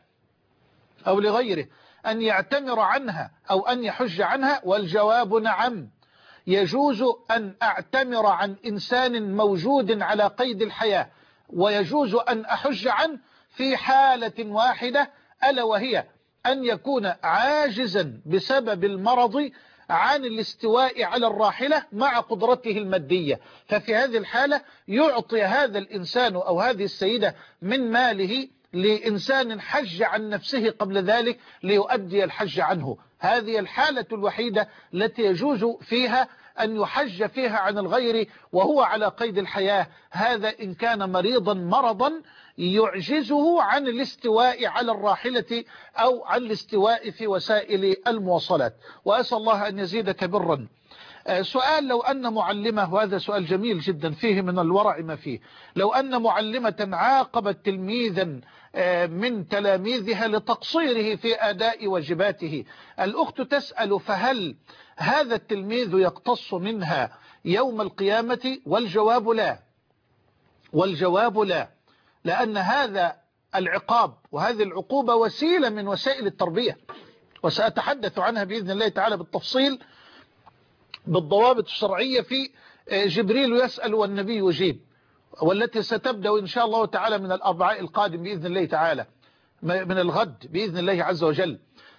أو لغيره أن يعتمر عنها أو أن يحج عنها؟ والجواب نعم، يجوز أن أعتمر عن إنسان موجود على قيد الحياة، ويجوز أن أحج عنه في حالة واحدة، ألا وهي أن يكون عاجزا بسبب المرض عن الاستواء على الراحلة مع قدرته المادية. ففي هذه الحالة يعطي هذا الإنسان أو هذه السيدة من ماله لإنسان حج عن نفسه قبل ذلك ليؤدي الحج عنه. هذه الحالة الوحيدة التي يجوز فيها أن يحج فيها عن الغير وهو على قيد الحياة، هذا إن كان مريضا مرضا يعجزه عن الاستواء على الراحلة أو عن الاستواء في وسائل المواصلات. وأسأل الله أن يزيدك برا. سؤال: لو أن معلمة، وهذا سؤال جميل جدا فيه من الورع ما فيه، لو أن معلمة عاقبت تلميذا من تلاميذها لتقصيره في أداء واجباته، الأخت تسأل: فهل هذا التلميذ يقتص منها يوم القيامة؟ والجواب لا، والجواب لا، لأن هذا العقاب وهذه العقوبة وسيلة من وسائل التربية، وسأتحدث عنها بإذن الله تعالى بالتفصيل بالضوابط الشرعية في جبريل يسأل والنبي يجيب، والتي ستبدأ إن شاء الله تعالى من الأربعاء القادم بإذن الله تعالى، من الغد بإذن الله عز وجل.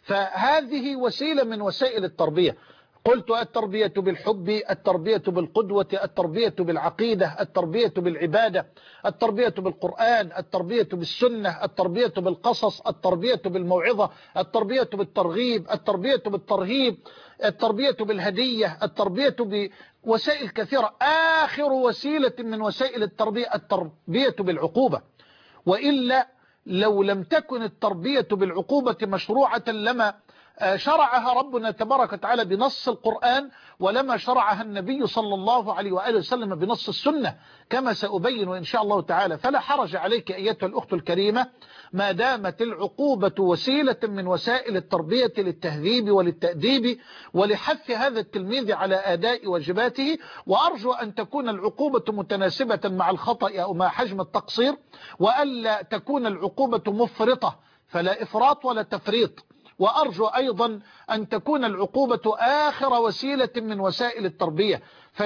فهذه وسيلة من وسائل التربية. قلت: التربية بالحب، التربية بالقدوة، التربية بالعقيدة، التربية بالعبادة، التربية بالقرآن، التربية بالسنة، التربية بالقصص، التربية بالموعظة، التربية بالترغيب، التربية بالترهيب، التربية بالهدية، التربية بوسائل كثيرة. آخر وسيلة من وسائل التربية التربية بالعقوبة، وإلا لو لم تكن التربية بالعقوبة مشروعة لما شرعها ربنا تبارك وتعالى بنص القرآن، ولما شرعها النبي صلى الله عليه وآله وسلم بنص السنة، كما سأبين إن شاء الله تعالى. فلا حرج عليك أيتها الأخت الكريمة ما دامت العقوبة وسيلة من وسائل التربية للتهذيب وللتأديب ولحث هذا التلميذ على أداء واجباته. وأرجو أن تكون العقوبة متناسبة مع الخطأ أو مع حجم التقصير، وألا تكون العقوبة مفرطة، فلا إفراط ولا تفريط. وأرجو أيضا أن تكون العقوبة آخر وسيلة من وسائل التربية،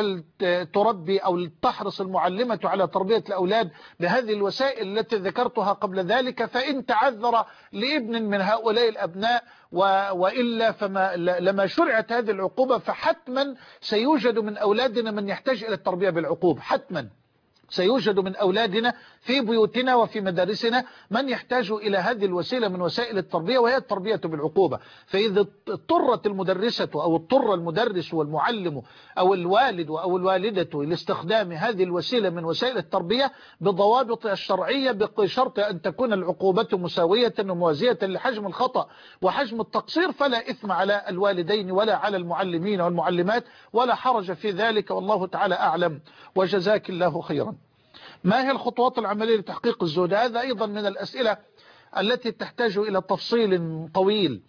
فلتربي أو تحرص المعلمة على تربية الأولاد بهذه الوسائل التي ذكرتها قبل ذلك. فإن تعذر لابن من هؤلاء الأبناء وإلا فما لما شرعت هذه العقوبة، فحتما سيوجد من أولادنا من يحتاج إلى التربية بالعقوبة، حتما سيوجد من أولادنا في بيوتنا وفي مدارسنا من يحتاج إلى هذه الوسيلة من وسائل التربية، وهي التربية بالعقوبة. فإذا اضطرت المدرسة أو اضطر المدرس والمعلم أو الوالد أو الوالدة لاستخدام هذه الوسيلة من وسائل التربية بضوابطها الشرعية، بشرط أن تكون العقوبة مساوية وموازية لحجم الخطأ وحجم التقصير، فلا إثم على الوالدين ولا على المعلمين والمعلمات، ولا حرج في ذلك، والله تعالى أعلم، وجزاك الله خيرا. ما هي الخطوات العملية لتحقيق الزهد؟ هذا أيضا من الأسئلة التي تحتاج إلى تفصيل طويل.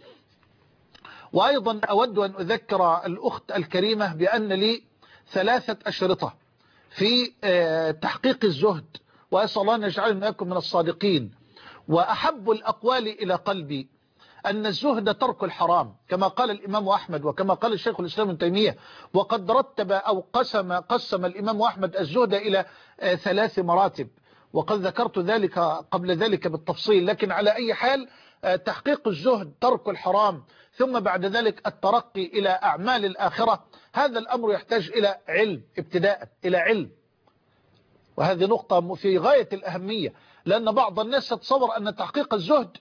وأيضا أود أن أذكر الأخت الكريمة بأن لي ثلاثة أشرطة في تحقيق الزهد، وأسأل الله أن يجعلنا إياكم من الصادقين. وأحب الأقوال إلى قلبي أن الزهد ترك الحرام، كما قال الإمام أحمد وكما قال الشيخ الإسلام ابن تيمية. وقد رتب أو قسم قسم الإمام أحمد الزهد إلى ثلاث مراتب، وقد ذكرت ذلك قبل ذلك بالتفصيل. لكن على أي حال تحقيق الزهد ترك الحرام، ثم بعد ذلك الترقي إلى أعمال الآخرة. هذا الأمر يحتاج إلى علم ابتداء، إلى علم، وهذه نقطة في غاية الأهمية، لأن بعض الناس يتصور أن تحقيق الزهد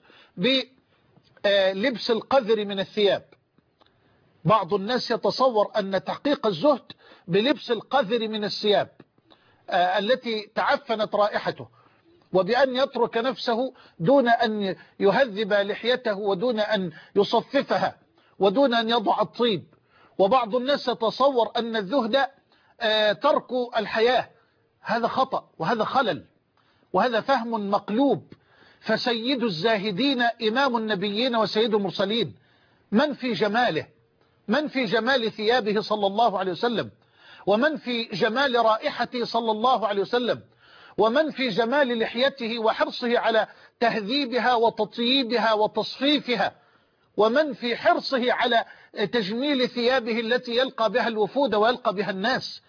بلبس القذر من الثياب. بعض الناس يتصور أن تحقيق الزهد بلبس القذر من الثياب التي تعفنت رائحته، وبأن يترك نفسه دون أن يهذب لحيته ودون أن يصففها ودون أن يضع الطيب. وبعض الناس يتصور أن الزهد ترك الحياة. هذا خطأ وهذا خلل وهذا فهم مقلوب. فسيد الزاهدين إمام النبيين وسيد المرسلين، من في جماله، من في جمال ثيابه صلى الله عليه وسلم، ومن في جمال رائحته صلى الله عليه وسلم، ومن في جمال لحيته وحرصه على تهذيبها وتطييبها وتصفيفها، ومن في حرصه على تجميل ثيابه التي يلقى بها الوفود ويلقى بها الناس،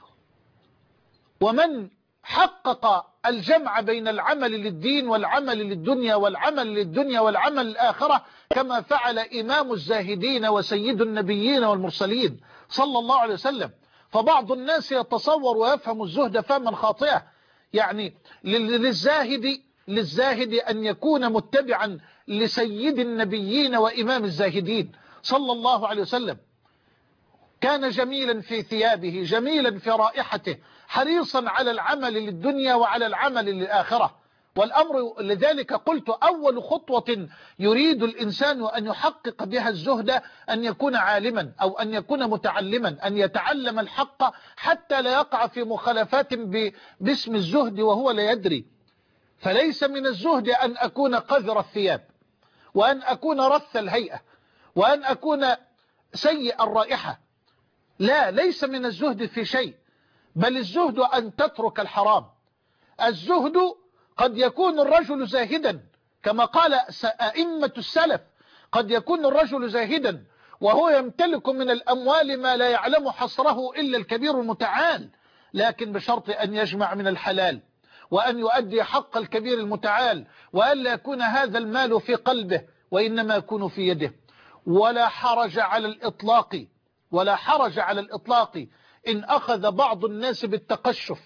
ومن حقق الجمع بين العمل للدين والعمل للدنيا والعمل للدنيا والعمل للآخرة، كما فعل إمام الزاهدين وسيد النبيين والمرسلين صلى الله عليه وسلم. فبعض الناس يتصور ويفهم الزهد فهما خاطئا، يعني للزاهد للزاهد أن يكون متبعا لسيد النبيين وإمام الزاهدين صلى الله عليه وسلم. كان جميلا في ثيابه، جميلا في رائحته، حريصا على العمل للدنيا وعلى العمل للآخرة. والأمر لذلك قلت أول خطوة يريد الإنسان أن يحقق بها الزهد أن يكون عالما أو أن يكون متعلما، أن يتعلم الحق حتى لا يقع في مخالفات باسم الزهد وهو لا يدري. فليس من الزهد أن أكون قذر الثياب، وأن أكون رث الهيئة، وأن أكون سيء الرائحة. لا، ليس من الزهد في شيء، بل الزهد أن تترك الحرام. الزهد قد يكون الرجل زاهدا كما قال أئمة السلف، قد يكون الرجل زاهدا وهو يمتلك من الأموال ما لا يعلم حصره إلا الكبير المتعال، لكن بشرط أن يجمع من الحلال، وأن يؤدي حق الكبير المتعال، وأن لا يكون هذا المال في قلبه وإنما يكون في يده. ولا حرج على الإطلاق ولا حرج على الإطلاق إن أخذ بعض الناس بالتقشف.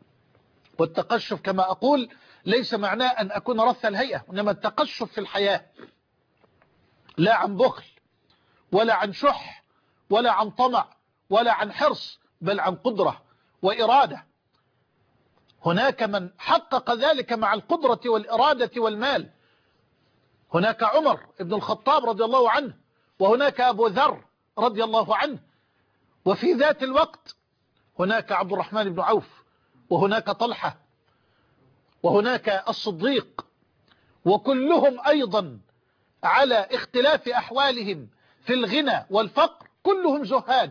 والتقشف كما أقول ليس معناه أن أكون رث الهيئة، إنما التقشف في الحياة، لا عن بخل ولا عن شح ولا عن طمع ولا عن حرص، بل عن قدرة وإرادة. هناك من حقق ذلك مع القدرة والإرادة والمال. هناك عمر بن الخطاب رضي الله عنه، وهناك أبو ذر رضي الله عنه، وفي ذات الوقت هناك عبد الرحمن بن عوف، وهناك طلحة، وهناك الصديق، وكلهم أيضا على اختلاف أحوالهم في الغنى والفقر كلهم زهاد.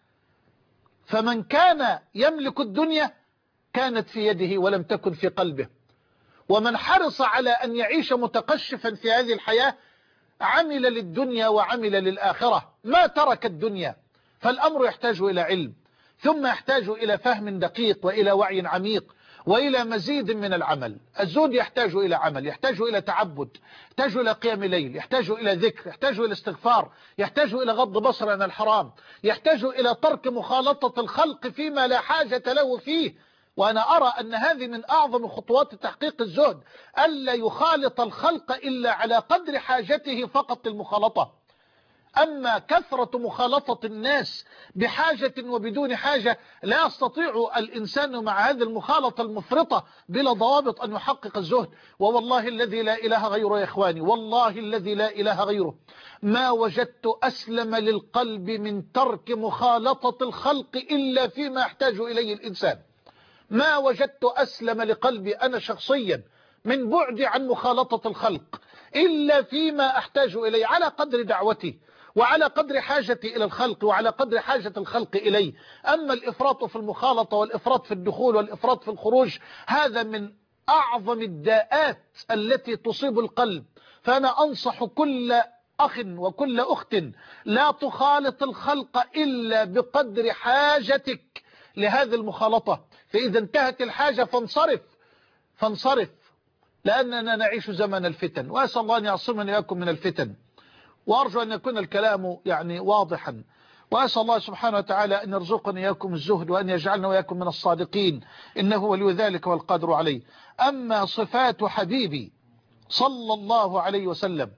فمن كان يملك الدنيا كانت في يده ولم تكن في قلبه، ومن حرص على أن يعيش متقشفا في هذه الحياة عمل للدنيا وعمل للآخرة، ما ترك الدنيا. فالأمر يحتاج إلى علم، ثم يحتاج إلى فهم دقيق وإلى وعي عميق وإلى مزيد من العمل. الزهد يحتاج إلى عمل، يحتاج إلى تعبد، يحتاج إلى قيام ليل، يحتاج إلى ذكر، يحتاج إلى استغفار، يحتاج إلى غض بصر عن الحرام، يحتاج إلى ترك مخالطة الخلق فيما لا حاجة له فيه. وأنا أرى أن هذه من أعظم خطوات تحقيق الزهد، ألا يخالط الخلق إلا على قدر حاجته فقط للمخالطة. أما كثرة مخالطة الناس بحاجة وبدون حاجة لا يستطيع الإنسان مع هذه المخالطة المفرطة بلا ضوابط أن يحقق الزهد. ووالله الذي لا إله غيره يا إخواني، والله الذي لا إله غيره، ما وجدت أسلم للقلب من ترك مخالطة الخلق إلا فيما يحتاج إليه الإنسان. ما وجدت أسلم لقلبي أنا شخصيا من بعد عن مخالطة الخلق إلا فيما أحتاج إليه على قدر دعوتي وعلى قدر حاجتي إلى الخلق وعلى قدر حاجة الخلق إلي. أما الإفراط في المخالطة والإفراط في الدخول والإفراط في الخروج هذا من أعظم الداءات التي تصيب القلب. فأنا أنصح كل أخ وكل أخت لا تخالط الخلق إلا بقدر حاجتك لهذه المخالطة، فإذا انتهت الحاجة فانصرف فانصرف لأننا نعيش زمن الفتن، وأسأل الله أن يعصمنا إياكم من الفتن. وأرجو أن يكون الكلام يعني واضحا، وأسأل الله سبحانه وتعالى أن يرزقنا إياكم الزهد وأن يجعلنا وإياكم من الصادقين، إنه ولي ذلك والقادر عليه. أما صفات حبيبي صلى الله عليه وسلم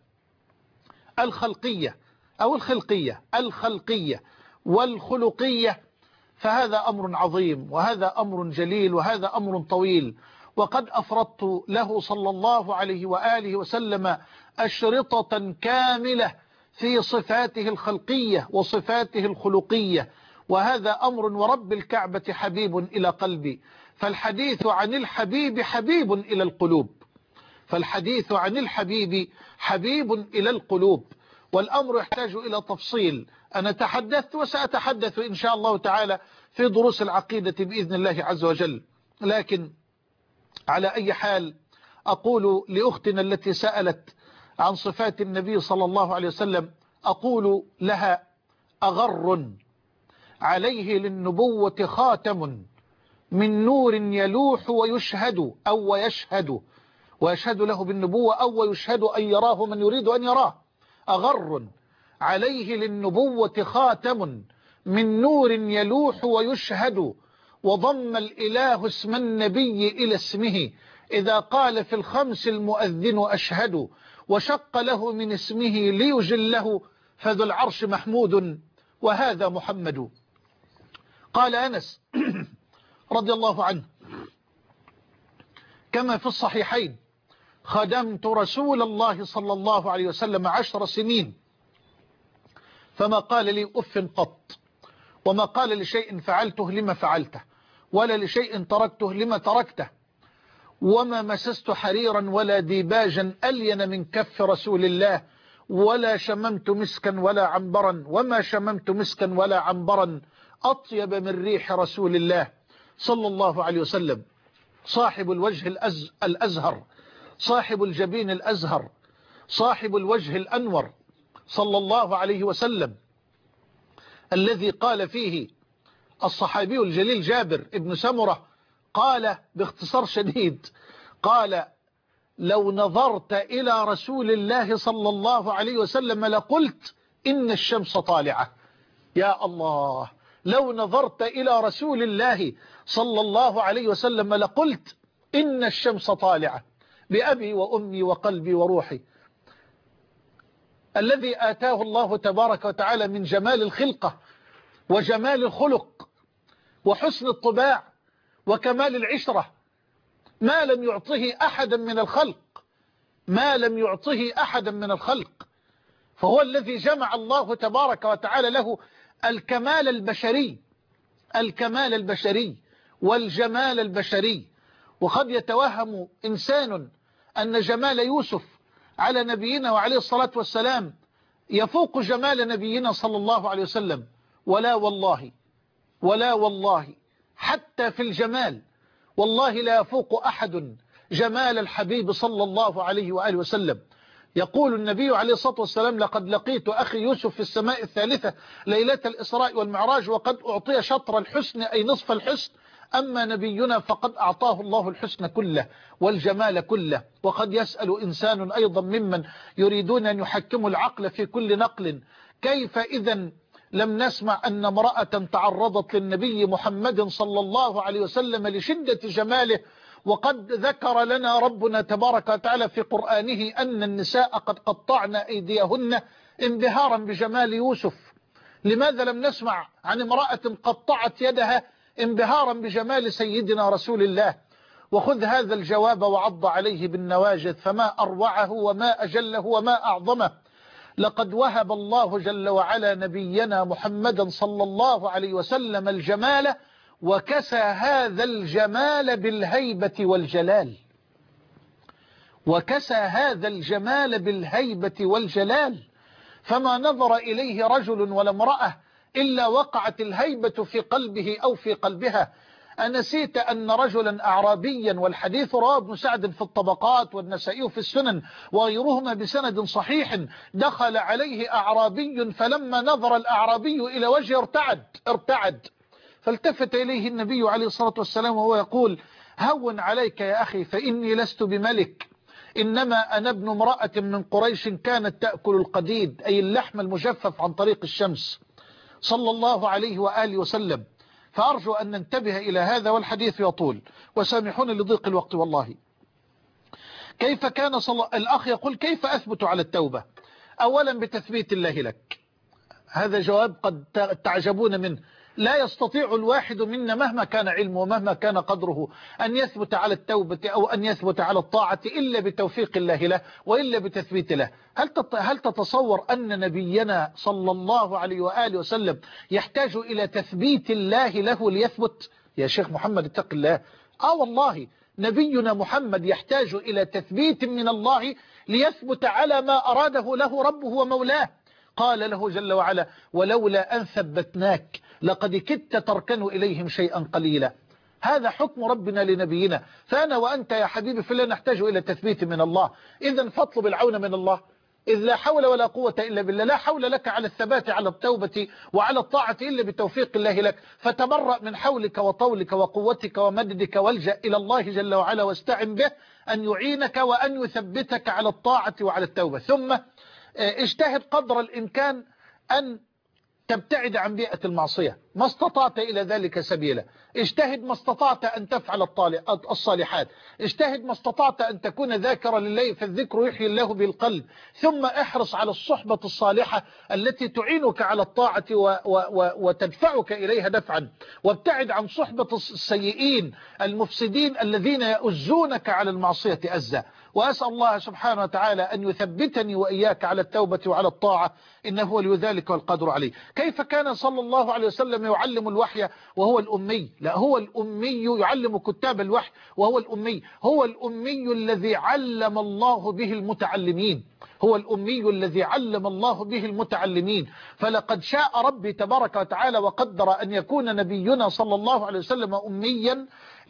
الخلقية أو الخلقية الخلقية والخلقية فهذا أمر عظيم، وهذا أمر جليل، وهذا أمر طويل. وقد أفردت له صلى الله عليه وآله وسلم أشرطة كاملة في صفاته الخلقية وصفاته الخلقية، وهذا أمر ورب الكعبة حبيب إلى قلبي. فالحديث عن الحبيب حبيب إلى القلوب، فالحديث عن الحبيب حبيب إلى القلوب، والأمر يحتاج إلى تفصيل. أنا تحدثت وسأتحدث إن شاء الله تعالى في دروس العقيدة بإذن الله عز وجل، لكن على أي حال أقول لأختنا التي سألت عن صفات النبي صلى الله عليه وسلم، أقول لها أغر عليه للنبوة خاتم من نور يلوح ويشهد أو ويشهد ويشهد له بالنبوة أو ويشهد أن يراه من يريد أن يراه. أغر عليه للنبوة خاتم من نور يلوح ويشهد، وضم الإله اسم النبي إلى اسمه إذا قال في الخمس المؤذن أشهد، وشق له من اسمه ليجله فذو العرش محمود وهذا محمد. قال أنس رضي الله عنه كما في الصحيحين: خدمت رسول الله صلى الله عليه وسلم عشر سنين فما قال لي أف قط، وما قال لشيء فعلته لما فعلته، ولا لشيء تركته لما تركته، وما مسست حريرا ولا ديباجا ألين من كف رسول الله، ولا شممت مسكا ولا عنبرا، وما شممت مسكا ولا عنبرا أطيب من ريح رسول الله صلى الله عليه وسلم. صاحب الوجه الأز... الأزهر، صاحب الجبين الأزهر، صاحب الوجه الأنور صلى الله عليه وسلم، الذي قال فيه الصحابي الجليل جابر ابن سمرة، قال باختصار شديد، قال: لو نظرت إلى رسول الله صلى الله عليه وسلم لقلت إن الشمس طالعة. يا الله، لو نظرت إلى رسول الله صلى الله عليه وسلم لقلت إن الشمس طالعة. بأبي وأمي وقلبي وروحي، الذي آتاه الله تبارك وتعالى من جمال الخلقة وجمال الخلق وحسن الطباع وكمال العشرة ما لم يعطه أحدا من الخلق، ما لم يعطه أحدا من الخلق، فهو الذي جمع الله تبارك وتعالى له الكمال البشري، الكمال البشري والجمال البشري. وقد يتوهم إنسان أن جمال يوسف على نبينا وعليه الصلاة والسلام يفوق جمال نبينا صلى الله عليه وسلم، ولا والله، ولا والله، حتى في الجمال والله لا يفوق أحد جمال الحبيب صلى الله عليه وآله وسلم. يقول النبي عليه الصلاة والسلام: لقد لقيت أخي يوسف في السماء الثالثة ليلة الإسراء والمعراج وقد أعطي شطر الحسن أي نصف الحسن، أما نبينا فقد أعطاه الله الحسن كله والجمال كله. وقد يسأل إنسان أيضا ممن يريدون أن يحكموا العقل في كل نقل: كيف إذا لم نسمع أن امرأة تعرضت للنبي محمد صلى الله عليه وسلم لشدة جماله، وقد ذكر لنا ربنا تبارك وتعالى في قرآنه أن النساء قد قطعن أيديهن انبهارا بجمال يوسف؟ لماذا لم نسمع عن امرأة قطعت يدها انبهارا بجمال سيدنا رسول الله؟ وخذ هذا الجواب وعض عليه بالنواجذ، فما أروعه وما أجله وما أعظمه. لقد وهب الله جل وعلا نبينا محمدا صلى الله عليه وسلم الجمال، وكسى هذا الجمال بالهيبة والجلال، وكسى هذا الجمال بالهيبة والجلال، فما نظر إليه رجل ولا امرأة إلا وقعت الهيبة في قلبه أو في قلبها. أنسيت أن رجلا أعرابيا، والحديث رواه ابن سعد في الطبقات والنسائي في السنن وغيرهما بسند صحيح، دخل عليه أعرابي فلما نظر الأعرابي إلى وجهه ارتعد ارتعد فالتفت إليه النبي عليه الصلاة والسلام وهو يقول: هون عليك يا أخي فإني لست بملك، إنما أنا ابن امرأة من قريش كانت تأكل القديد أي اللحم المجفف عن طريق الشمس، صلى الله عليه وآله وسلم. فأرجو أن ننتبه إلى هذا، والحديث يطول وسامحوني لضيق الوقت والله. كيف كان صلى الأخ يقول: كيف أثبت على التوبة؟ أولا بتثبيت الله لك، هذا جواب قد تعجبون منه. لا يستطيع الواحد منا مهما كان علمه ومهما كان قدره أن يثبت على التوبة أو أن يثبت على الطاعة إلا بتوفيق الله له وإلا بتثبيت له. هل هل تتصور أن نبينا صلى الله عليه وآله وسلم يحتاج إلى تثبيت الله له ليثبت؟ يا شيخ محمد اتق الله. آه والله نبينا محمد يحتاج إلى تثبيت من الله ليثبت على ما أراده له ربه ومولاه. قال له جل وعلا: ولولا أن ثبتناك لقد كدت تركن إليهم شيئا قليلا. هذا حكم ربنا لنبينا. فأنا وأنت يا حبيبي في الله نحتاج إلى تثبيت من الله، إذا فاطلب العون من الله، إذ لا حول ولا قوة إلا بالله. لا حول لك على الثبات على التوبة وعلى الطاعة إلا بتوفيق الله لك، فتبرأ من حولك وطولك وقوتك ومددك، والجأ إلى الله جل وعلا واستعن به أن يعينك وأن يثبتك على الطاعة وعلى التوبة. ثم اجتهد قدر الإمكان أن تبتعد عن بيئة المعصية ما استطعت إلى ذلك سبيلا. اجتهد ما استطعت أن تفعل الصالحات، اجتهد ما استطعت أن تكون ذاكرا لله، فالذكر يحيي الله بالقلب. ثم احرص على الصحبة الصالحة التي تعينك على الطاعة و و و وتدفعك إليها دفعا، وابتعد عن صحبة السيئين المفسدين الذين يؤزونك على المعصية أزا. وأسأل الله سبحانه وتعالى أن يثبتني وإياك على التوبة وعلى الطاعة، إنه ولي ذلك والقدر عليه. كيف كان صلى الله عليه وسلم يعلم الوحي وهو الأمي؟ لا، هو الأمي يعلم كتاب الوحي وهو الأمي. هو الأمي الذي علم الله به المتعلمين، هو الأمي الذي علم الله به المتعلمين. فلقد شاء ربي تبارك وتعالى وقدر أن يكون نبينا صلى الله عليه وسلم أميا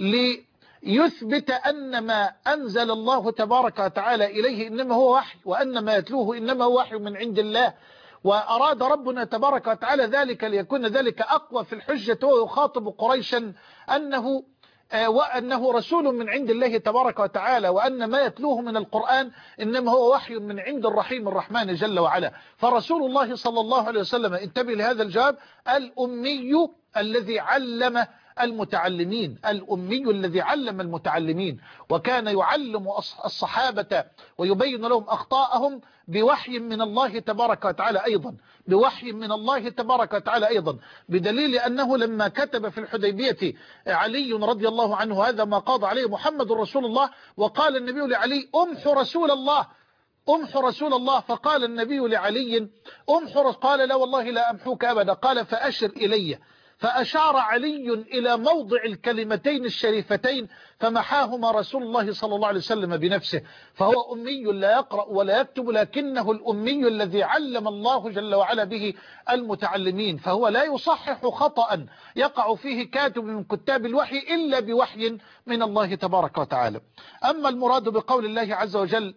ليثبت أن ما أنزل الله تبارك وتعالى إليه إنما هو وحي، وأن ما يتلوه إنما هو وحي من عند الله. وأراد ربنا تبارك وتعالى ذلك ليكون ذلك أقوى في الحجة، وهو يخاطب قريشا أنه وأنه رسول من عند الله تبارك وتعالى، وأن ما يتلوه من القرآن إنما هو وحي من عند الرحيم الرحمن جل وعلا. فرسول الله صلى الله عليه وسلم، انتبه لهذا الجواب، الأمي الذي علم المتعلمين، الأمي الذي علم المتعلمين. وكان يعلم الصحابة ويبين لهم أخطاءهم بوحي من الله تبارك وتعالى أيضا، بوحي من الله تبارك وتعالى أيضا، بدليل أنه لما كتب في الحديبية علي رضي الله عنه هذا ما قاض عليه محمد رسول الله، وقال النبي لعلي امحو رسول الله، امحو رسول الله. فقال النبي لعلي امحو، قال لا والله لا أمحوك أبدا، قال فأشر إلي. فأشار علي إلى موضع الكلمتين الشريفتين فمحاهما رسول الله صلى الله عليه وسلم بنفسه. فهو أمي لا يقرأ ولا يكتب، لكنه الأمي الذي علم الله جل وعلا به المتعلمين. فهو لا يصحح خطأ يقع فيه كاتب من كتاب الوحي إلا بوحي من الله تبارك وتعالى. أما المراد بقول الله عز وجل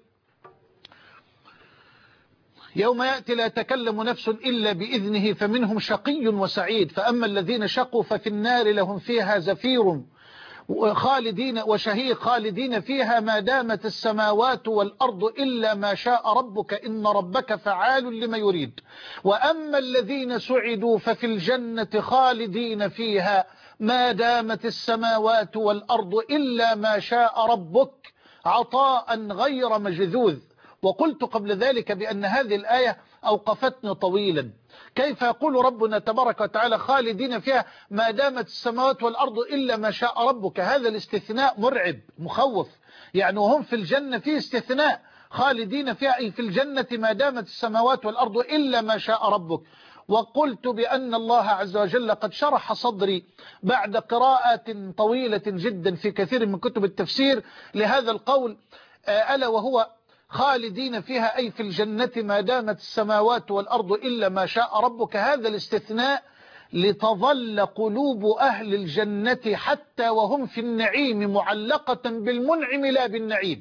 يوم يأتي لا تكلم نفس إلا بإذنه فمنهم شقي وسعيد، فأما الذين شقوا ففي النار لهم فيها زفير خالدين وشهيق خالدين فيها ما دامت السماوات والأرض إلا ما شاء ربك إن ربك فعال لما يريد. وأما الذين سعدوا ففي الجنة خالدين فيها ما دامت السماوات والأرض إلا ما شاء ربك عطاء غير مجذوذ. وقلت قبل ذلك بأن هذه الآية أوقفتني طويلا. كيف يقول ربنا تبارك وتعالى خالدين فيها ما دامت السماوات والأرض إلا ما شاء ربك؟ هذا الاستثناء مرعب مخوف، يعني وهم في الجنة في استثناء، خالدين فيها أي في الجنة ما دامت السماوات والأرض إلا ما شاء ربك. وقلت بأن الله عز وجل قد شرح صدري بعد قراءات طويلة جدا في كثير من كتب التفسير لهذا القول، ألا وهو خالدين فيها أي في الجنة ما دامت السماوات والأرض إلا ما شاء ربك. هذا الاستثناء لتظل قلوب أهل الجنة حتى وهم في النعيم معلقة بالمنعم لا بالنعيم،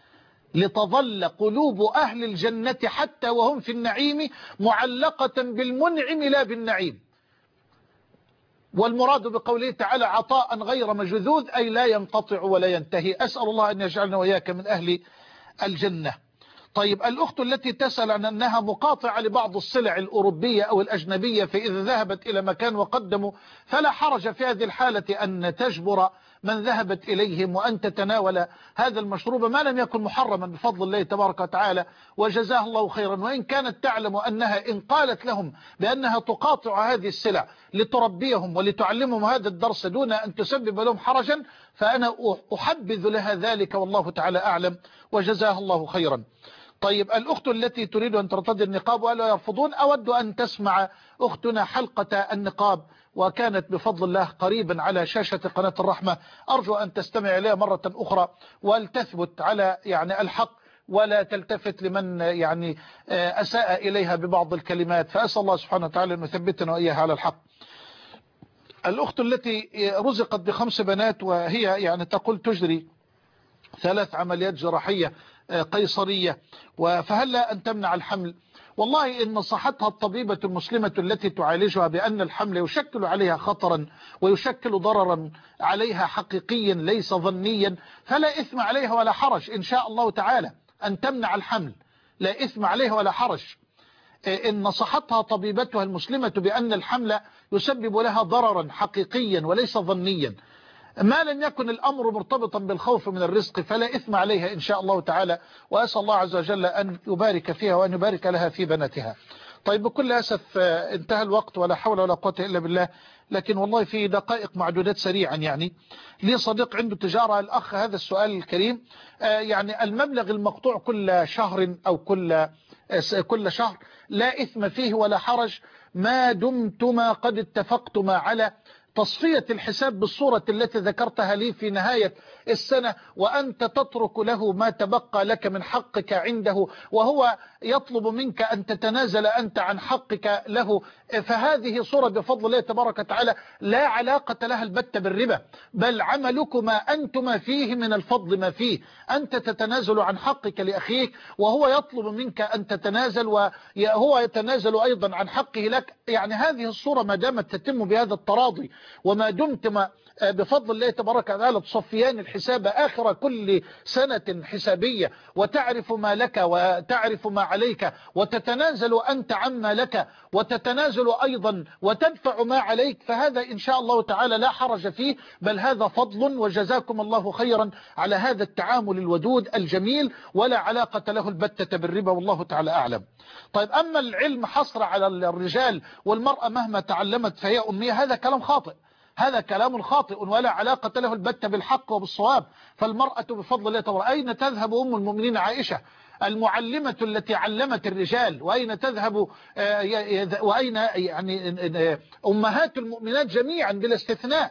لتظل قلوب أهل الجنة حتى وهم في النعيم معلقة بالمنعم لا بالنعيم. والمراد بقوله تعالى عطاء غير مجذوذ أي لا ينقطع ولا ينتهي. أسأل الله أن يجعلنا وإياك من أهل الجنة. طيب الأخت التي تسأل عن أنها مقاطعة لبعض السلع الأوروبية أو الأجنبية، فإذا ذهبت إلى مكان وقدموا فلا حرج في هذه الحالة أن تجبر من ذهبت إليهم وأن تتناول هذا المشروب ما لم يكن محرما بفضل الله تبارك وتعالى، وجزاه الله خيرا. وإن كانت تعلم أنها إن قالت لهم بأنها تقاطع هذه السلع لتربيهم ولتعلمهم هذا الدرس دون أن تسبب لهم حرجا فأنا أحبذ لها ذلك، والله تعالى أعلم، وجزاه الله خيرا. طيب الأخت التي تريد أن ترتدي النقاب ولا يرفضون، أود أن تسمع أختنا حلقة النقاب وكانت بفضل الله قريبا على شاشة قناة الرحمة، أرجو أن تستمع إليها مرة أخرى ولتثبت على يعني الحق ولا تلتفت لمن يعني أساء إليها ببعض الكلمات، فأسأل الله سبحانه وتعالى أن يثبتنا وإياها على الحق. الأخت التي رزقت بخمس بنات وهي يعني تقول تجري ثلاث عمليات جراحية قيصرية، فهل لا أن تمنع الحمل؟ والله إن نصحتها الطبيبة المسلمة التي تعالجها بأن الحمل يشكل عليها خطرا ويشكل ضررا عليها حقيقيا ليس ظنيا، فلا إثم عليها ولا حرج إن شاء الله تعالى أن تمنع الحمل، لا إثم عليها ولا حرج. إن نصحتها طبيبتها المسلمة بأن الحمل يسبب لها ضررا حقيقيا وليس ظنيا، ما لم يكن الأمر مرتبطا بالخوف من الرزق، فلا إثم عليها إن شاء الله تعالى، وأسأل الله عز وجل أن يبارك فيها وأن يبارك لها في بناتها. طيب بكل أسف انتهى الوقت ولا حول ولا قوة إلا بالله، لكن والله في دقائق معدودات سريعا. يعني لي صديق عنده تجارة، الأخ هذا السؤال الكريم، يعني المبلغ المقطوع كل شهر أو كل كل شهر لا إثم فيه ولا حرج ما دمتما قد اتفقتما على تصفية الحساب بالصورة التي ذكرتها لي في نهاية السنة، وأنت تترك له ما تبقى لك من حقك عنده وهو يطلب منك أن تتنازل أنت عن حقك له، فهذه صورة بفضل الله تبارك وتعالى لا علاقة لها البتة بالربا، بل عملكما أنتما فيه من الفضل ما فيه، أنت تتنازل عن حقك لأخيك وهو يطلب منك أن تتنازل وهو يتنازل أيضا عن حقه لك. يعني هذه الصورة ما دامت تتم بهذا التراضي وما دمتما بفضل الله تبارك وتعالى تصفيان الحساب آخر كل سنة حسابية وتعرف ما لك وتعرف ما عليك وتتنازل أنت عما لك وتتنازل أيضا وتدفع ما عليك، فهذا إن شاء الله تعالى لا حرج فيه، بل هذا فضل، وجزاكم الله خيرا على هذا التعامل الودود الجميل، ولا علاقة له البتة بالربا، والله تعالى أعلم. طيب أما العلم حصر على الرجال والمرأة مهما تعلمت فهي أمية، هذا كلام خاطئ، هذا كلام خاطئ ولا علاقة له البتة بالحق وبالصواب. فالمرأة بفضل الله تعالى، أين تذهب أم المؤمنين عائشة المعلمة التي علمت الرجال؟ وأين تذهب وأين يعني أمهات المؤمنات جميعا بلا استثناء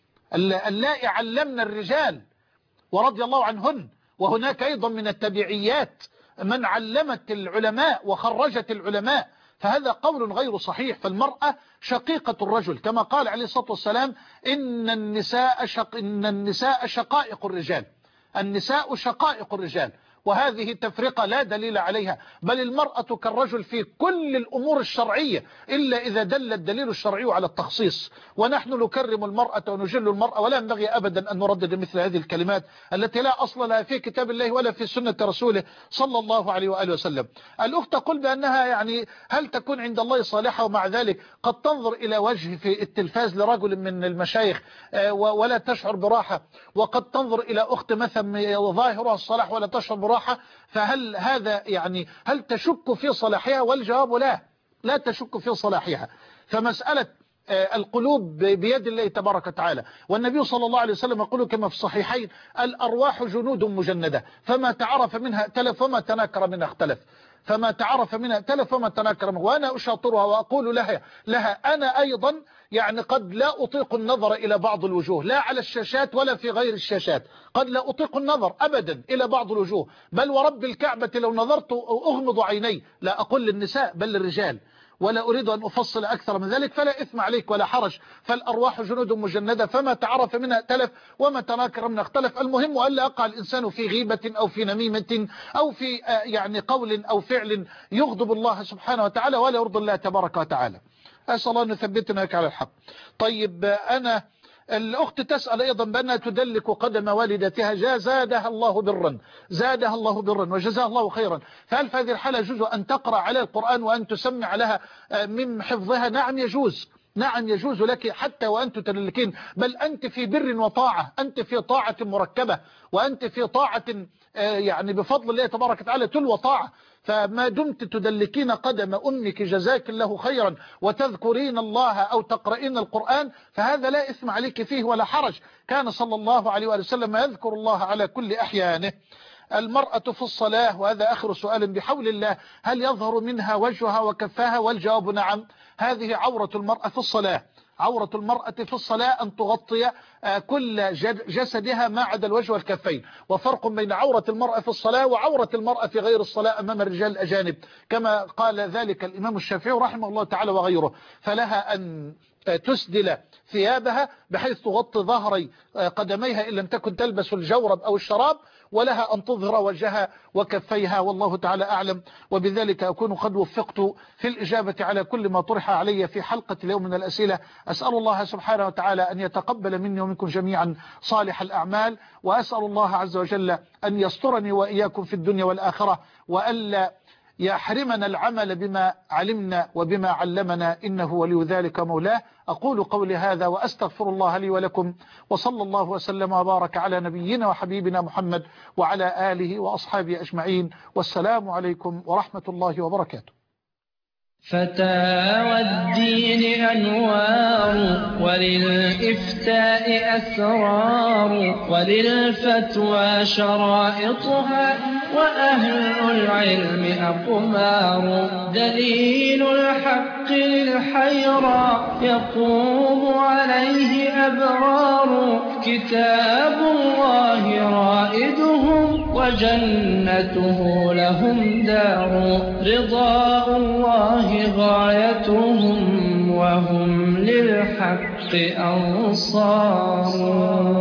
اللائي علمنا الرجال ورضي الله عنهن؟ وهناك أيضا من التبعيات من علمت العلماء وخرجت العلماء، فهذا قول غير صحيح. فالمرأة شقيقة الرجل كما قال عليه الصلاة والسلام إن النساء, شق إن النساء شقائق الرجال، النساء شقائق الرجال، وهذه تفرقة لا دليل عليها، بل المرأة كالرجل في كل الأمور الشرعية إلا إذا دل الدليل الشرعي على التخصيص. ونحن نكرم المرأة ونجل المرأة، ولا ينبغي أبدا أن نردد مثل هذه الكلمات التي لا أصل لها في كتاب الله ولا في سنة رسوله صلى الله عليه وآله وسلم. الأخت تقول بأنها يعني هل تكون عند الله صالحة ومع ذلك قد تنظر إلى وجه في التلفاز لرجل من المشايخ ولا تشعر براحة، وقد تنظر إلى أخت مثلا ظاهرها الصلاح ولا تشعر براحة، فهل هذا يعني هل تشك في صلاحها؟ والجواب لا، لا تشك في صلاحها. فمسألة القلوب بيد الله تبارك وتعالى، والنبي صلى الله عليه وسلم يقول كما في الصحيحين الأرواح جنود مجندة فما تعرف منها ائتلف وما تناكر منها اختلف، فما تعرف منها ائتلف وما تناكر منها. وأنا أشاطرها وأقول لها لها أنا أيضا يعني قد لا أطيق النظر إلى بعض الوجوه، لا على الشاشات ولا في غير الشاشات، قد لا أطيق النظر أبدا إلى بعض الوجوه، بل ورب الكعبة لو نظرت أغمض عيني، لا أقول للنساء بل للرجال، ولا أريد أن أفصل أكثر من ذلك، فلا إثم عليك ولا حرج. فالأرواح جنود مجندة فما تعرف منها ائتلف وما تناكر منها اختلف. المهم ألا يقع الإنسان في غيبة أو في نميمة أو في يعني قول أو فعل يغضب الله سبحانه وتعالى ولا يرضي الله تبارك وتعالى. أسأل الله أن يثبتنا على الحق. طيب أنا الأخت تسأل أيضا بأنها تدلك قدم والدتها، زادها الله برا، زادها الله برا وجزاها الله خيرا، فهل في هذه الحالة يجوز أن تقرأ على القرآن وأن تسمع لها من حفظها؟ نعم يجوز، نعم يجوز لك حتى وأنت تدلكين، بل أنت في بر وطاعة، أنت في طاعة مركبة، وأنت في طاعة يعني بفضل الله تبارك وتعالى تلو طاعة. فما دمت تدلكين قدم أمك جزاك الله خيرا وتذكرين الله أو تقرأين القرآن فهذا لا إثم عليك فيه ولا حرج. كان صلى الله عليه وسلم يذكر الله على كل أحيانه. المرأة في الصلاة، وهذا آخر سؤال بحول الله، هل يظهر منها وجهها وكفاها؟ والجواب نعم، هذه عورة المرأة في الصلاة. عورة المرأة في الصلاة أن تغطي كل جسدها ما عدا الوجه والكفين، وفرق بين عورة المرأة في الصلاة وعورة المرأة في غير الصلاة أمام الرجال الأجانب كما قال ذلك الإمام الشافعي رحمه الله تعالى وغيره. فلها أن تسدل ثيابها بحيث تغطي ظهري قدميها إن لم تكن تلبس الجورب أو الشراب، ولها أن تظهر وجهها وكفيها، والله تعالى أعلم. وبذلك أكون قد وفقت في الإجابة على كل ما طرح علي في حلقة اليوم من الأسئلة. أسأل الله سبحانه وتعالى أن يتقبل مني ومنكم جميعا صالح الأعمال، وأسأل الله عز وجل أن يسترني وإياكم في الدنيا والآخرة، وألا يحرمنا العمل بما علمنا وبما علمنا، إنه ولي ذلك مولاه. أقول قولي هذا وأستغفر الله لي ولكم، وصلى الله وسلم وبارك على نبينا وحبيبنا محمد وعلى آله وأصحابه أجمعين، والسلام عليكم ورحمة الله وبركاته. فتاوى الدين أنوار، وللإفتاء أسرار، وللفتوى شرائطها، وأهل العلم أقمار. دليل الحق للحيرى يقوم عليه أبرار، كتاب الله رائدهم وجنته لهم دار. رضا الله غايتهم وهم للحق أنصار.